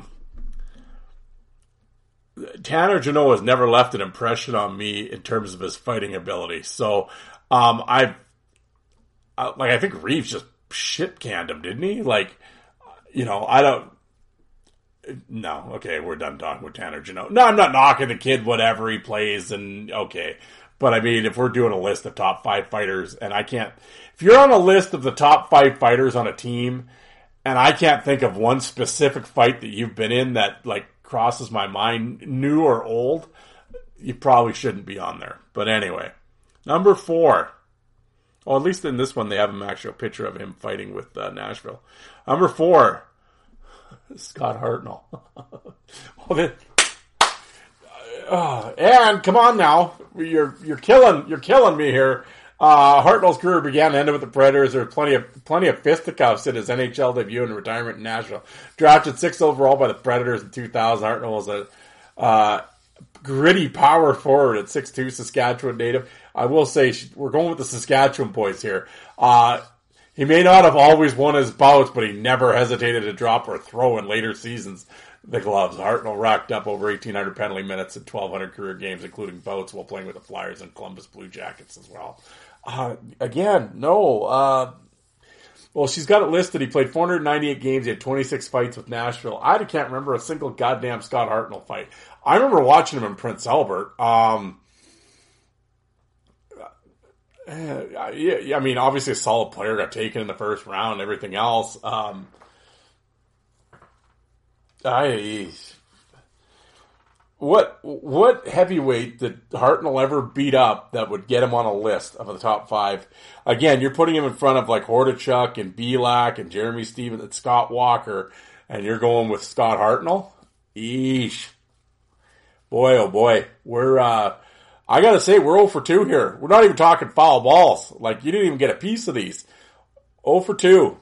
Speaker 5: Tanner Jeannot has never left an impression on me in terms of his fighting ability. So, um, I've, I, like, I think Reeves just shit canned him, didn't he? Like, you know, I don't, No, okay, we're done talking with Tanner Jeannot. No, I'm not knocking the kid, whatever he plays, and okay. But I mean, if we're doing a list of top five fighters, and I can't, if you're on a list of the top five fighters on a team, and I can't think of one specific fight that you've been in that, like, crosses my mind, new or old, you probably shouldn't be on there. But anyway, number four. Well, at least in this one, they have an actual picture of him fighting with uh, Nashville. Number four. Scott Hartnell. Well, then, uh, and come on now, you're you're killing you're killing me here. Uh, Hartnell's career began and ended with the Predators. There were plenty of plenty of fisticuffs in his N H L debut and retirement in Nashville. Drafted sixth overall by the Predators in two thousand. Hartnell was a uh, gritty power forward at six two, Saskatchewan native. I will say we're going with the Saskatchewan boys here. Uh, he may not have always won his bouts, but he never hesitated to drop or throw in later seasons the gloves. Hartnell racked up over eighteen hundred penalty minutes and twelve hundred career games, including bouts while playing with the Flyers and Columbus Blue Jackets as well. Uh, again, no. Uh, well, she's got it listed. He played four hundred ninety-eight games. He had twenty-six fights with Nashville. I can't remember a single goddamn Scott Hartnell fight. I remember watching him in Prince Albert. Um, uh, yeah, I mean, obviously a solid player, got taken in the first round and everything else. Um, I... What what heavyweight did Hartnell ever beat up that would get him on a list of the top five? Again, you're putting him in front of like Hordichuk and Belak and Jeremy Stevens and Scott Walker, and you're going with Scott Hartnell? Eesh. Boy, oh boy. We're, uh, I gotta say, we're oh for two here. We're not even talking foul balls. Like, you didn't even get a piece of these. oh for two.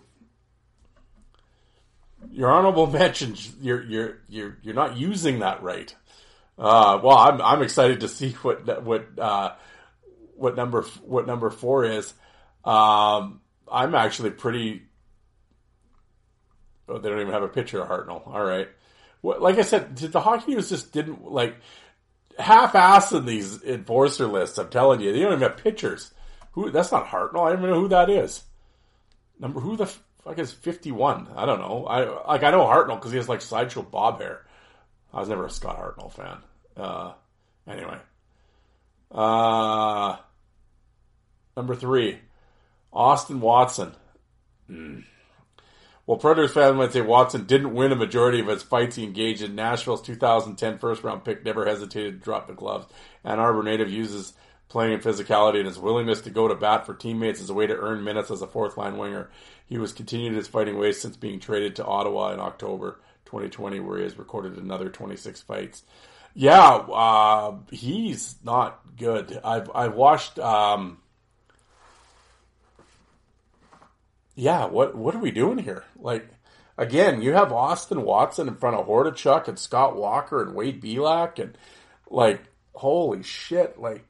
Speaker 5: Your honorable mentions, you're, you're, you're, you're not using that right. Uh, well, I'm I'm excited to see what what uh, what number what number four is. Um, I'm actually pretty. Oh, they don't even have a picture of Hartnell. All right, what, like I said, the Hockey News just didn't like half-assing these enforcer lists. I'm telling you, they don't even have pictures. Who? That's not Hartnell. I don't even know who that is. Number who the fuck is fifty-one? I don't know. I like I know Hartnell because he has like sideshow bob hair. I was never a Scott Hartnell fan. Uh, anyway. Uh, number three, Austin Watson. Mm. Well, Predators fans might say Watson didn't win a majority of his fights he engaged in. Nashville's two thousand ten first-round pick never hesitated to drop the gloves. Ann Arbor native uses playing in physicality and his willingness to go to bat for teammates as a way to earn minutes as a fourth-line winger. He was continued his fighting ways since being traded to Ottawa in October twenty twenty, where he has recorded another twenty-six fights. Yeah, uh, he's not good. I've I've watched. Um, yeah, what what are we doing here? Like, again, you have Austin Watson in front of Hordichuk and Scott Walker and Wade Belak, and like, holy shit! Like,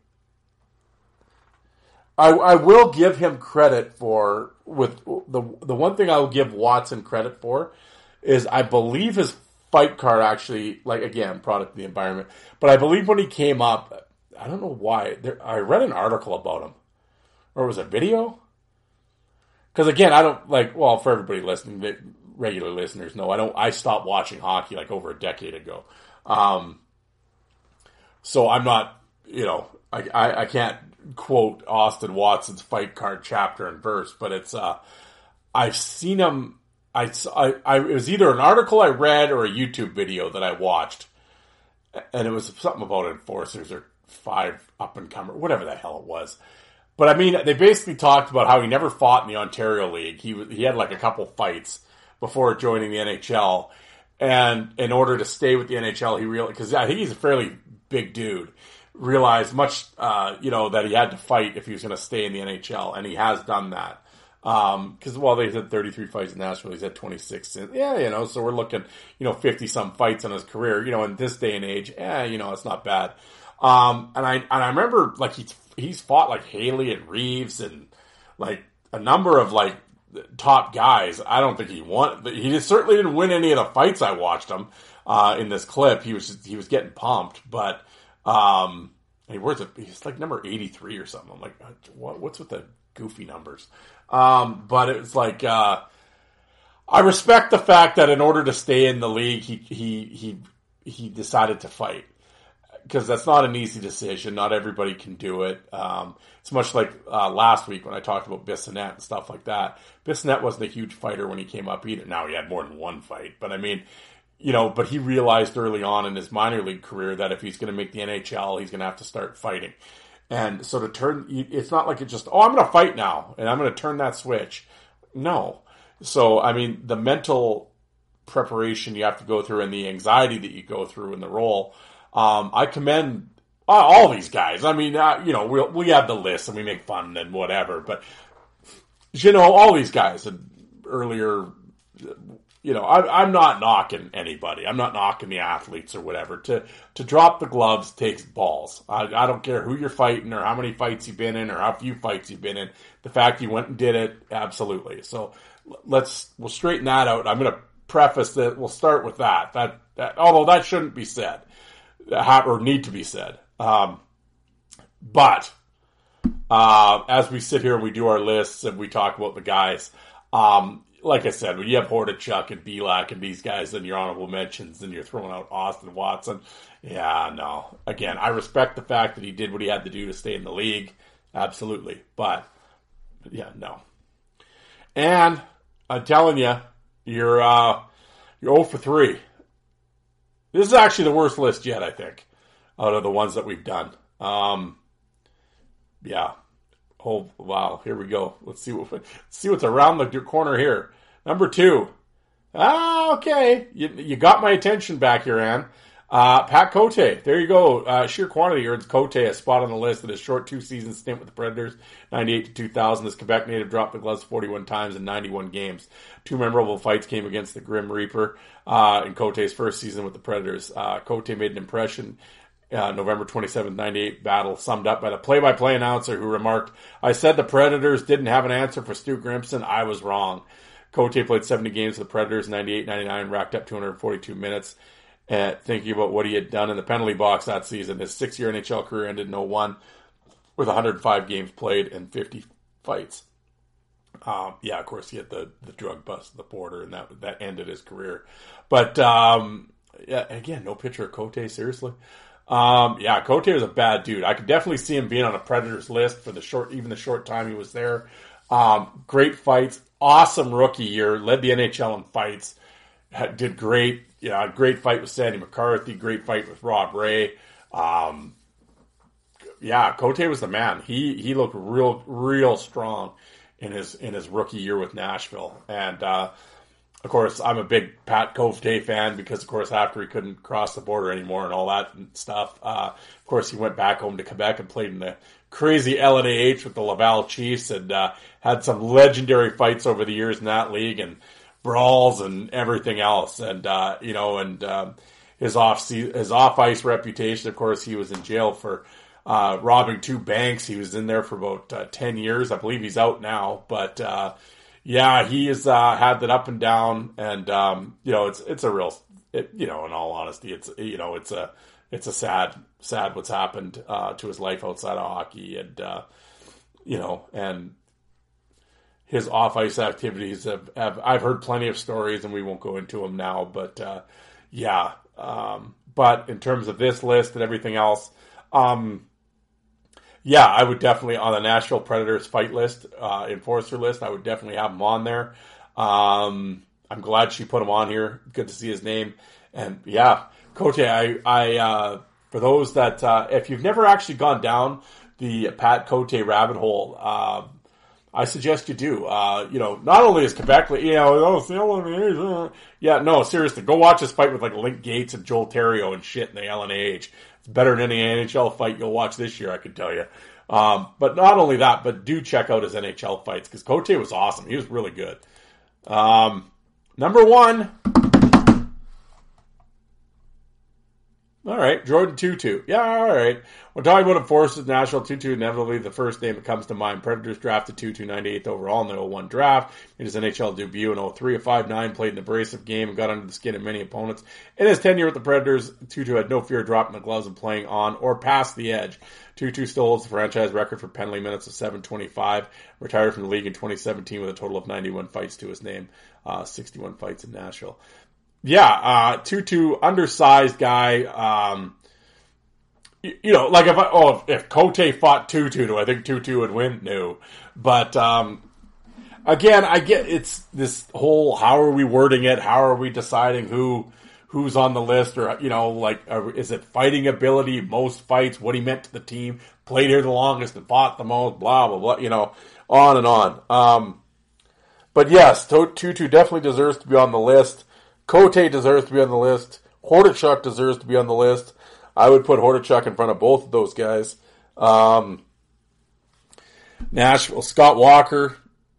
Speaker 5: I I will give him credit for with the the one thing I will give Watson credit for is I believe his fight card actually, like, again, product of the environment, but I believe when he came up, I don't know why, there, I read an article about him, or was it a video? Because again, I don't, like, well, for everybody listening, the regular listeners know, I don't, I stopped watching hockey like over a decade ago. Um, so I'm not, you know, I, I, I can't quote Austin Watson's fight card chapter and verse, but it's, uh, I've seen him. I, I, I, it was either an article I read or a YouTube video that I watched. And it was something about enforcers or five up-and-comer, whatever the hell it was. But I mean, they basically talked about how he never fought in the Ontario League. He he had like a couple fights before joining the N H L. And in order to stay with the N H L, he realized, because I think he's a fairly big dude, realized much, uh, you know, that he had to fight if he was going to stay in the N H L. And he has done that. Um, cause, well, they had thirty-three fights in Nashville. He's had twenty-six. In, yeah, you know, so we're looking, you know, fifty-some fights in his career. You know, in this day and age, eh, you know, it's not bad. Um, and I, and I remember, like, he's, he's fought, like, Haley and Reeves and, like, a number of, like, top guys. I don't think he won. He just certainly didn't win any of the fights I watched him, uh, in this clip. He was, he was getting pumped, but, um, he was, he's like number eighty-three or something. I'm like, what, what's with the goofy numbers? Um, but it's like, uh, I respect the fact that in order to stay in the league, he, he, he, he decided to fight. Because that's not an easy decision. Not everybody can do it. Um, it's much like, uh, last week when I talked about Bissonnette and stuff like that. Bissonnette wasn't a huge fighter when he came up either. Now he had more than one fight, but I mean, you know, but he realized early on in his minor league career that if he's going to make the N H L, he's going to have to start fighting. And so to turn, it's not like it just, oh, I'm going to fight now, and I'm going to turn that switch. No. So, I mean, the mental preparation you have to go through and the anxiety that you go through in the role. Um, I commend uh, all these guys. I mean, uh, you know, we we have the list and we make fun and whatever, but you know, all these guys and earlier, you know, I, I'm not knocking anybody. I'm not knocking the athletes or whatever. To to drop the gloves takes balls. I, I don't care who you're fighting or how many fights you've been in or how few fights you've been in. The fact you went and did it, absolutely. So let's we'll straighten that out. I'm going to preface that. We'll start with that. That, that although that shouldn't be said or need to be said. Um, but uh, as we sit here and we do our lists and we talk about the guys, um, like I said, when you have Hordichuk and Belak and these guys in your honorable mentions and you're throwing out Austin Watson, yeah, no. Again, I respect the fact that he did what he had to do to stay in the league. Absolutely. But, yeah, no. And I'm telling you, you're, uh, you're oh for three. This is actually the worst list yet, I think, out of the ones that we've done. Um, yeah. Oh, wow. Here we go. Let's see what, let's see what's around the corner here. Number two. Ah, okay. You, you got my attention back here, Ann. Uh, Pat Cote. There you go. Uh, sheer quantity earns Cote a spot on the list in his short two-season stint with the Predators, ninety-eight to two thousand. This Quebec native dropped the gloves forty-one times in ninety-one games. Two memorable fights came against the Grim Reaper uh, in Cote's first season with the Predators. Uh, Cote made an impression. Uh, November twenty-seventh, ninety-eight battle summed up by the play-by-play announcer who remarked, "I said the Predators didn't have an answer for Stu Grimson. I was wrong." Cote played seventy games for the Predators, ninety-eight ninety-nine, racked up two hundred forty-two minutes. Uh, thinking about what he had done in the penalty box that season, his six-year N H L career ended in oh one with one hundred five games played and fifty fights. Um, yeah, of course, he had the, the drug bust at the border, and that that ended his career. But, um, yeah, again, no picture of Cote, seriously. Um, yeah, Cote was a bad dude. I could definitely see him being on a Predators list for the short, even the short time he was there. Um, great fights, awesome rookie year, led the N H L in fights, had, did great, you know, great fight with Sandy McCarthy, great fight with Rob Ray. Um, yeah, Cote was the man. He, he looked real, real strong in his, in his rookie year with Nashville. And, uh, of course, I'm a big Pat Cote fan because, of course, after he couldn't cross the border anymore and all that stuff, uh, of course, he went back home to Quebec and played in the crazy L N A H with the Laval Chiefs and uh, had some legendary fights over the years in that league and brawls and everything else. And, uh, you know, and um, his off his off-ice reputation, of course, he was in jail for uh, robbing two banks. He was in there for about uh, ten years. I believe he's out now, but... Uh, Yeah, he has uh, had that up and down, and um, you know, it's it's a real, it, you know, in all honesty, it's you know, it's a it's a sad, sad what's happened uh, to his life outside of hockey, and uh, you know, and his off ice activities have, have I've heard plenty of stories, and we won't go into them now, but uh, yeah, um, but in terms of this list and everything else. Um, Yeah, I would definitely, on the Nashville Predators fight list, uh, enforcer list, I would definitely have him on there. Um, I'm glad she put him on here. Good to see his name. And yeah, Cote, I, I, uh, for those that, uh, if you've never actually gone down the Pat Cote rabbit hole, uh, I suggest you do. Uh, you know, not only is Quebec, you know, oh, yeah, no, seriously, go watch this fight with like Link Gates and Joel Theriault and shit in the L N A H. It's better than any N H L fight you'll watch this year, I can tell you. Um, but not only that, but do check out his N H L fights because Cote was awesome. He was really good. Um, number one. All right, Jordan Tutu. Yeah, all right. When talking about enforcers, Nashville, Tutu, inevitably the first name that comes to mind. Predators drafted Tutu ninety-eighth overall in the oh one draft. In his N H L debut in oh three, a five nine, played an abrasive game and got under the skin of many opponents. In his tenure with the Predators, Tutu had no fear of dropping the gloves and playing on or past the edge. Tutu still holds the franchise record for penalty minutes of seven twenty-five. Retired from the league in twenty seventeen with a total of ninety-one fights to his name. Uh, sixty-one fights in Nashville. Yeah, uh, Tutu, undersized guy. Um, you, you know, like if I, oh, if, if Cote fought Tutu, do I think Tutu would win? No. But, um, again, I get, it's this whole, how are we wording it? How are we deciding who, who's on the list? Or, you know, like, uh, is it fighting ability, most fights, what he meant to the team, played here the longest and fought the most, blah, blah, blah, you know, on and on. Um, but yes, Tutu definitely deserves to be on the list. Cote deserves to be on the list. Hordichuk deserves to be on the list. I would put Hordichuk in front of both of those guys. Um, Nashville, Scott Walker,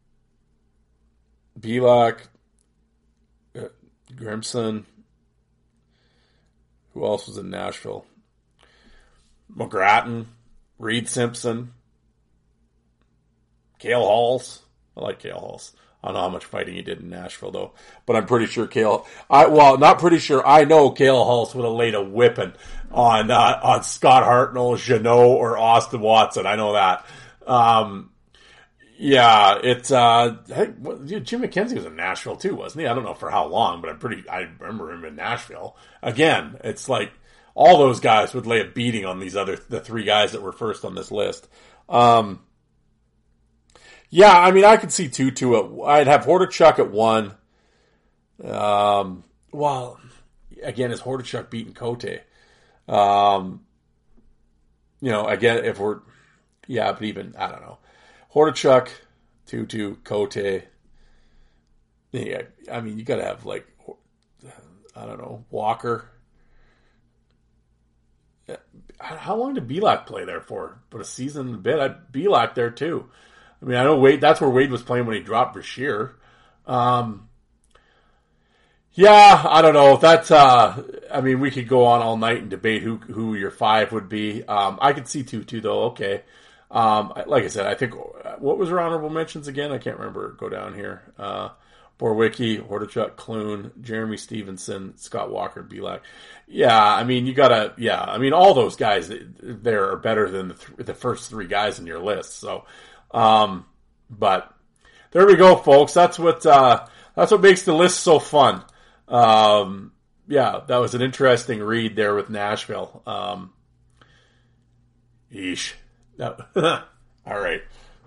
Speaker 5: Belak, uh, Grimson. Who else was in Nashville? McGrattan, Reed Simpson, Cale Halls. I like Cale Halls. I don't know how much fighting he did in Nashville, though. But I'm pretty sure Cale... I Well, not pretty sure. I know Cale Halls would have laid a whipping on uh, on Scott Hartnell, Jeannot, or Austin Watson. I know that. Um, yeah, it's... Uh, hey, Jim McKenzie was in Nashville, too, wasn't he? I don't know for how long, but I'm pretty... I remember him in Nashville. Again, it's like all those guys would lay a beating on these other... the three guys that were first on this list. Um... Yeah, I mean, I could see two, two. At, I'd have Hordichuk at one. Um, well, again, is Hordichuk beating Cote? Um, you know, again, if we're, yeah, but even, I don't know. Hordichuk, two, two, Cote. Yeah, I mean, you got to have, like, I don't know, Walker. How long did Belak play there for? But a season and a bit. I'd Belak there, too. I mean, I know Wade, that's where Wade was playing when he dropped Brashear. Um, yeah, I don't know. That's, uh, I mean, we could go on all night and debate who, who your five would be. Um, I could see two, two though. Okay. Um, like I said, I think, what was our honorable mentions again? I can't remember. Go down here. Uh, Borwicki, Hordichuk, Clune, Jeremy Stevenson, Scott Walker, Belak. Yeah, I mean, you gotta, yeah, I mean, all those guys there are better than the, th- the first three guys in your list. So, Um, but there we go, folks. That's what, uh, that's what makes the list so fun. Um, yeah, that was an interesting read there with Nashville. Um, yeesh. No. All right.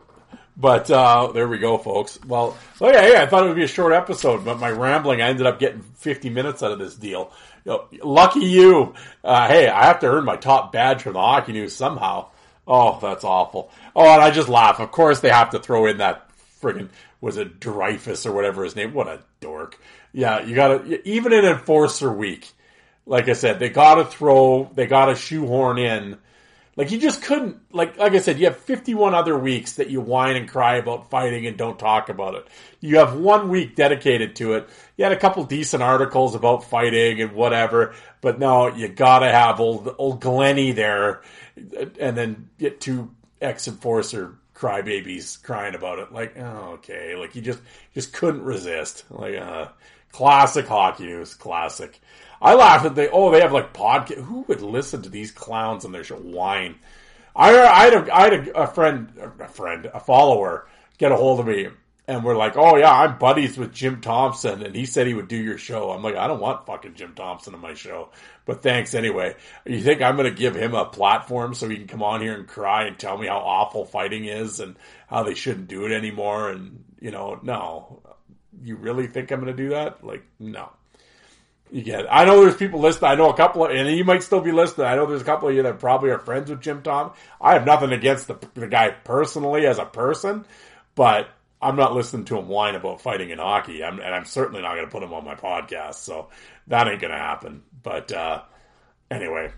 Speaker 5: But, uh, there we go, folks. Well, oh yeah, yeah, I thought it would be a short episode, but my rambling, I ended up getting fifty minutes out of this deal. You know, lucky you. Uh, hey, I have to earn my top badge from the Hockey News somehow. Oh, that's awful. Oh, and I just laugh. Of course they have to throw in that friggin', was it Dreyfus or whatever his name? What a dork. Yeah, you gotta, even in Enforcer Week, like I said, they gotta throw, they gotta shoehorn in. Like, you just couldn't, like, like I said, you have fifty-one other weeks that you whine and cry about fighting and don't talk about it. You have one week dedicated to it. You had a couple decent articles about fighting and whatever, but no, you gotta have old, old Glennie there, and then get two ex-enforcer crybabies crying about it. Like, oh, okay. Like, you just, just couldn't resist. Like, uh, classic Hockey News. Classic. I laughed at the, oh, they have like podcast. Who would listen to these clowns and their show whine? I, I had, a, I had a, a friend, a friend, a follower get a hold of me. And we're like, oh yeah, I'm buddies with Jim Thompson, and he said he would do your show. I'm like, I don't want fucking Jim Thompson on my show, but thanks anyway. You think I'm going to give him a platform so he can come on here and cry and tell me how awful fighting is and how they shouldn't do it anymore? And, you know, no. You really think I'm going to do that? Like, no. You get it. I know there's people listening. I know a couple of, and you might still be listening. I know there's a couple of you that probably are friends with Jim Tom. I have nothing against the, the guy personally as a person, but I'm not listening to him whine about fighting in hockey, I'm, and I'm certainly not going to put him on my podcast, so that ain't going to happen. But uh, anyway,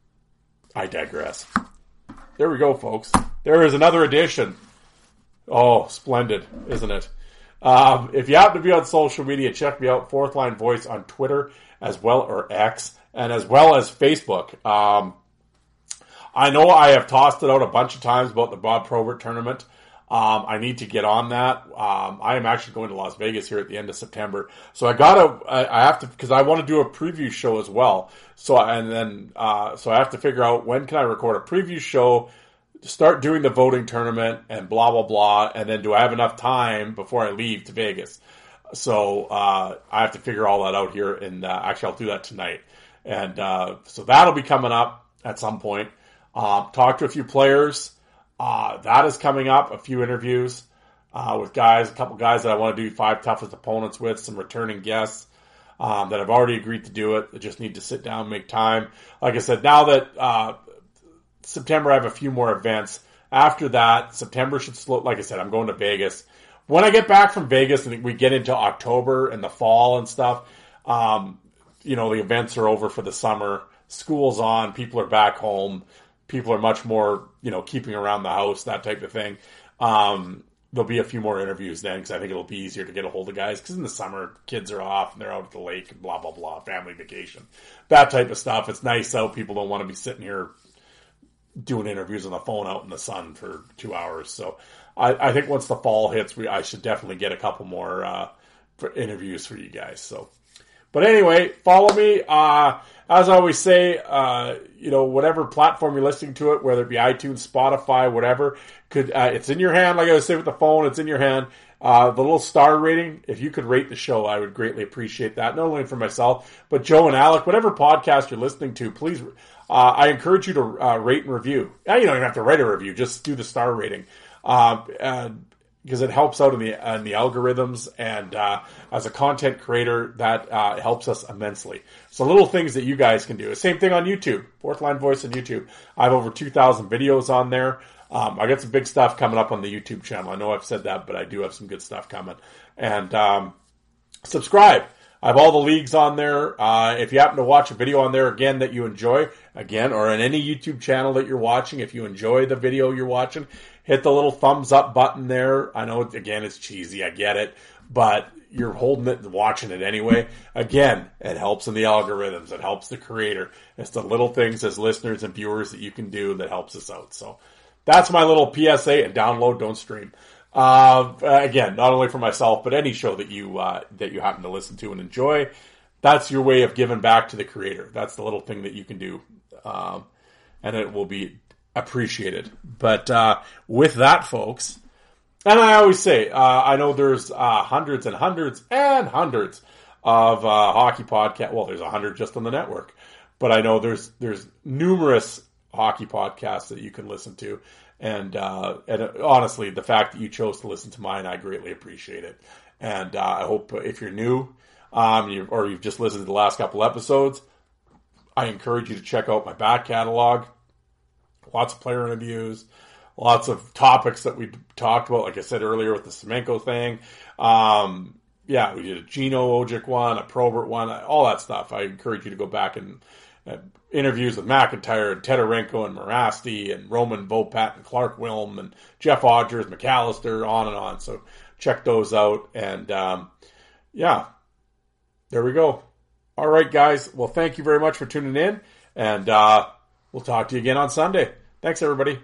Speaker 5: I digress. There we go, folks. There is another edition. Oh, splendid, isn't it? Um, if you happen to be on social media, check me out, Fourth Line Voice on Twitter as well, or X, and as well as Facebook. Um, I know I have tossed it out a bunch of times about the Bob Probert tournament. Um, I need to get on that. Um, I am actually going to Las Vegas here at the end of September. So I gotta, I, I have to, cause I want to do a preview show as well. So, and then, uh, so I have to figure out when can I record a preview show, start doing the voting tournament and blah, blah, blah. And then do I have enough time before I leave to Vegas? So, uh, I have to figure all that out here. And, uh, actually I'll do that tonight. And, uh, so that'll be coming up at some point. Um, talk to a few players. Uh, that is coming up, a few interviews uh, with guys, a couple guys that I want to do five toughest opponents with, some returning guests um, that have already agreed to do it. They just need to sit down and make time. Like I said, now that uh, September, I have a few more events. After that, September should slow. Like I said, I'm going to Vegas. When I get back from Vegas and we get into October and the fall and stuff, um, you know, the events are over for the summer, school's on, people are back home, people are much more, you know, keeping around the house, that type of thing. Um, there'll be a few more interviews then, because I think it'll be easier to get a hold of guys, because in the summer, kids are off, and they're out at the lake, and blah, blah, blah, family vacation. That type of stuff. It's nice out. People don't want to be sitting here doing interviews on the phone out in the sun for two hours. So I, I think once the fall hits, we I should definitely get a couple more uh, for interviews for you guys. So, but anyway, follow me. Uh, as I always say, uh, you know, whatever platform you're listening to it, whether it be iTunes, Spotify, whatever, could uh, it's in your hand. Like I was saying with the phone, it's in your hand. Uh, the little star rating, if you could rate the show, I would greatly appreciate that. Not only for myself, but Joe and Alec, whatever podcast you're listening to, please, uh, I encourage you to uh, rate and review. You don't even have to write a review, just do the star rating. Uh, and, because it helps out in the in the algorithms, and uh, as a content creator, that uh, helps us immensely. So little things that you guys can do. Same thing on YouTube, Fourth Line Voice on YouTube. I have over two thousand videos on there. Um, I got some big stuff coming up on the YouTube channel. I know I've said that, but I do have some good stuff coming. And um, subscribe. I have all the leagues on there. Uh, if you happen to watch a video on there, again, that you enjoy, again, or on any YouTube channel that you're watching, if you enjoy the video you're watching, hit the little thumbs up button there. I know, again, it's cheesy. I get it. But you're holding it and watching it anyway. Again, it helps in the algorithms. It helps the creator. It's the little things as listeners and viewers that you can do that helps us out. So that's my little P S A, and download, don't stream. Uh, again, not only for myself, but any show that you, uh, that you happen to listen to and enjoy. That's your way of giving back to the creator. That's the little thing that you can do. Um, and it will be appreciated. But, uh, with that, folks, and I always say, uh, I know there's, uh, hundreds and hundreds and hundreds of, uh, hockey podcasts. Well, there's a hundred just on the network, but I know there's, there's numerous hockey podcasts that you can listen to. And, uh, and honestly, the fact that you chose to listen to mine, I greatly appreciate it. And, uh, I hope if you're new, um, you, or you've just listened to the last couple episodes, I encourage you to check out my back catalog. Lots of player interviews, lots of topics that we talked about, like I said earlier with the Semenko thing. Um, yeah, we did a Gino Ojic one, a Probert one, all that stuff. I encourage you to go back and, uh, interviews with McIntyre and Tedarenko and Morasti and Roman Vopat and Clark Wilm and Jeff Odgers, McAllister, on and on. So check those out. And, um, yeah, there we go. All right, guys. Well, thank you very much for tuning in. And, uh, we'll talk to you again on Sunday. Thanks, everybody.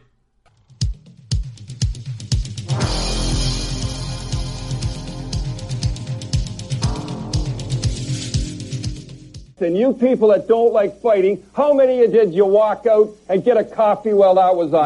Speaker 8: And you people that don't like fighting, how many of you did you walk out and get a coffee while that was on?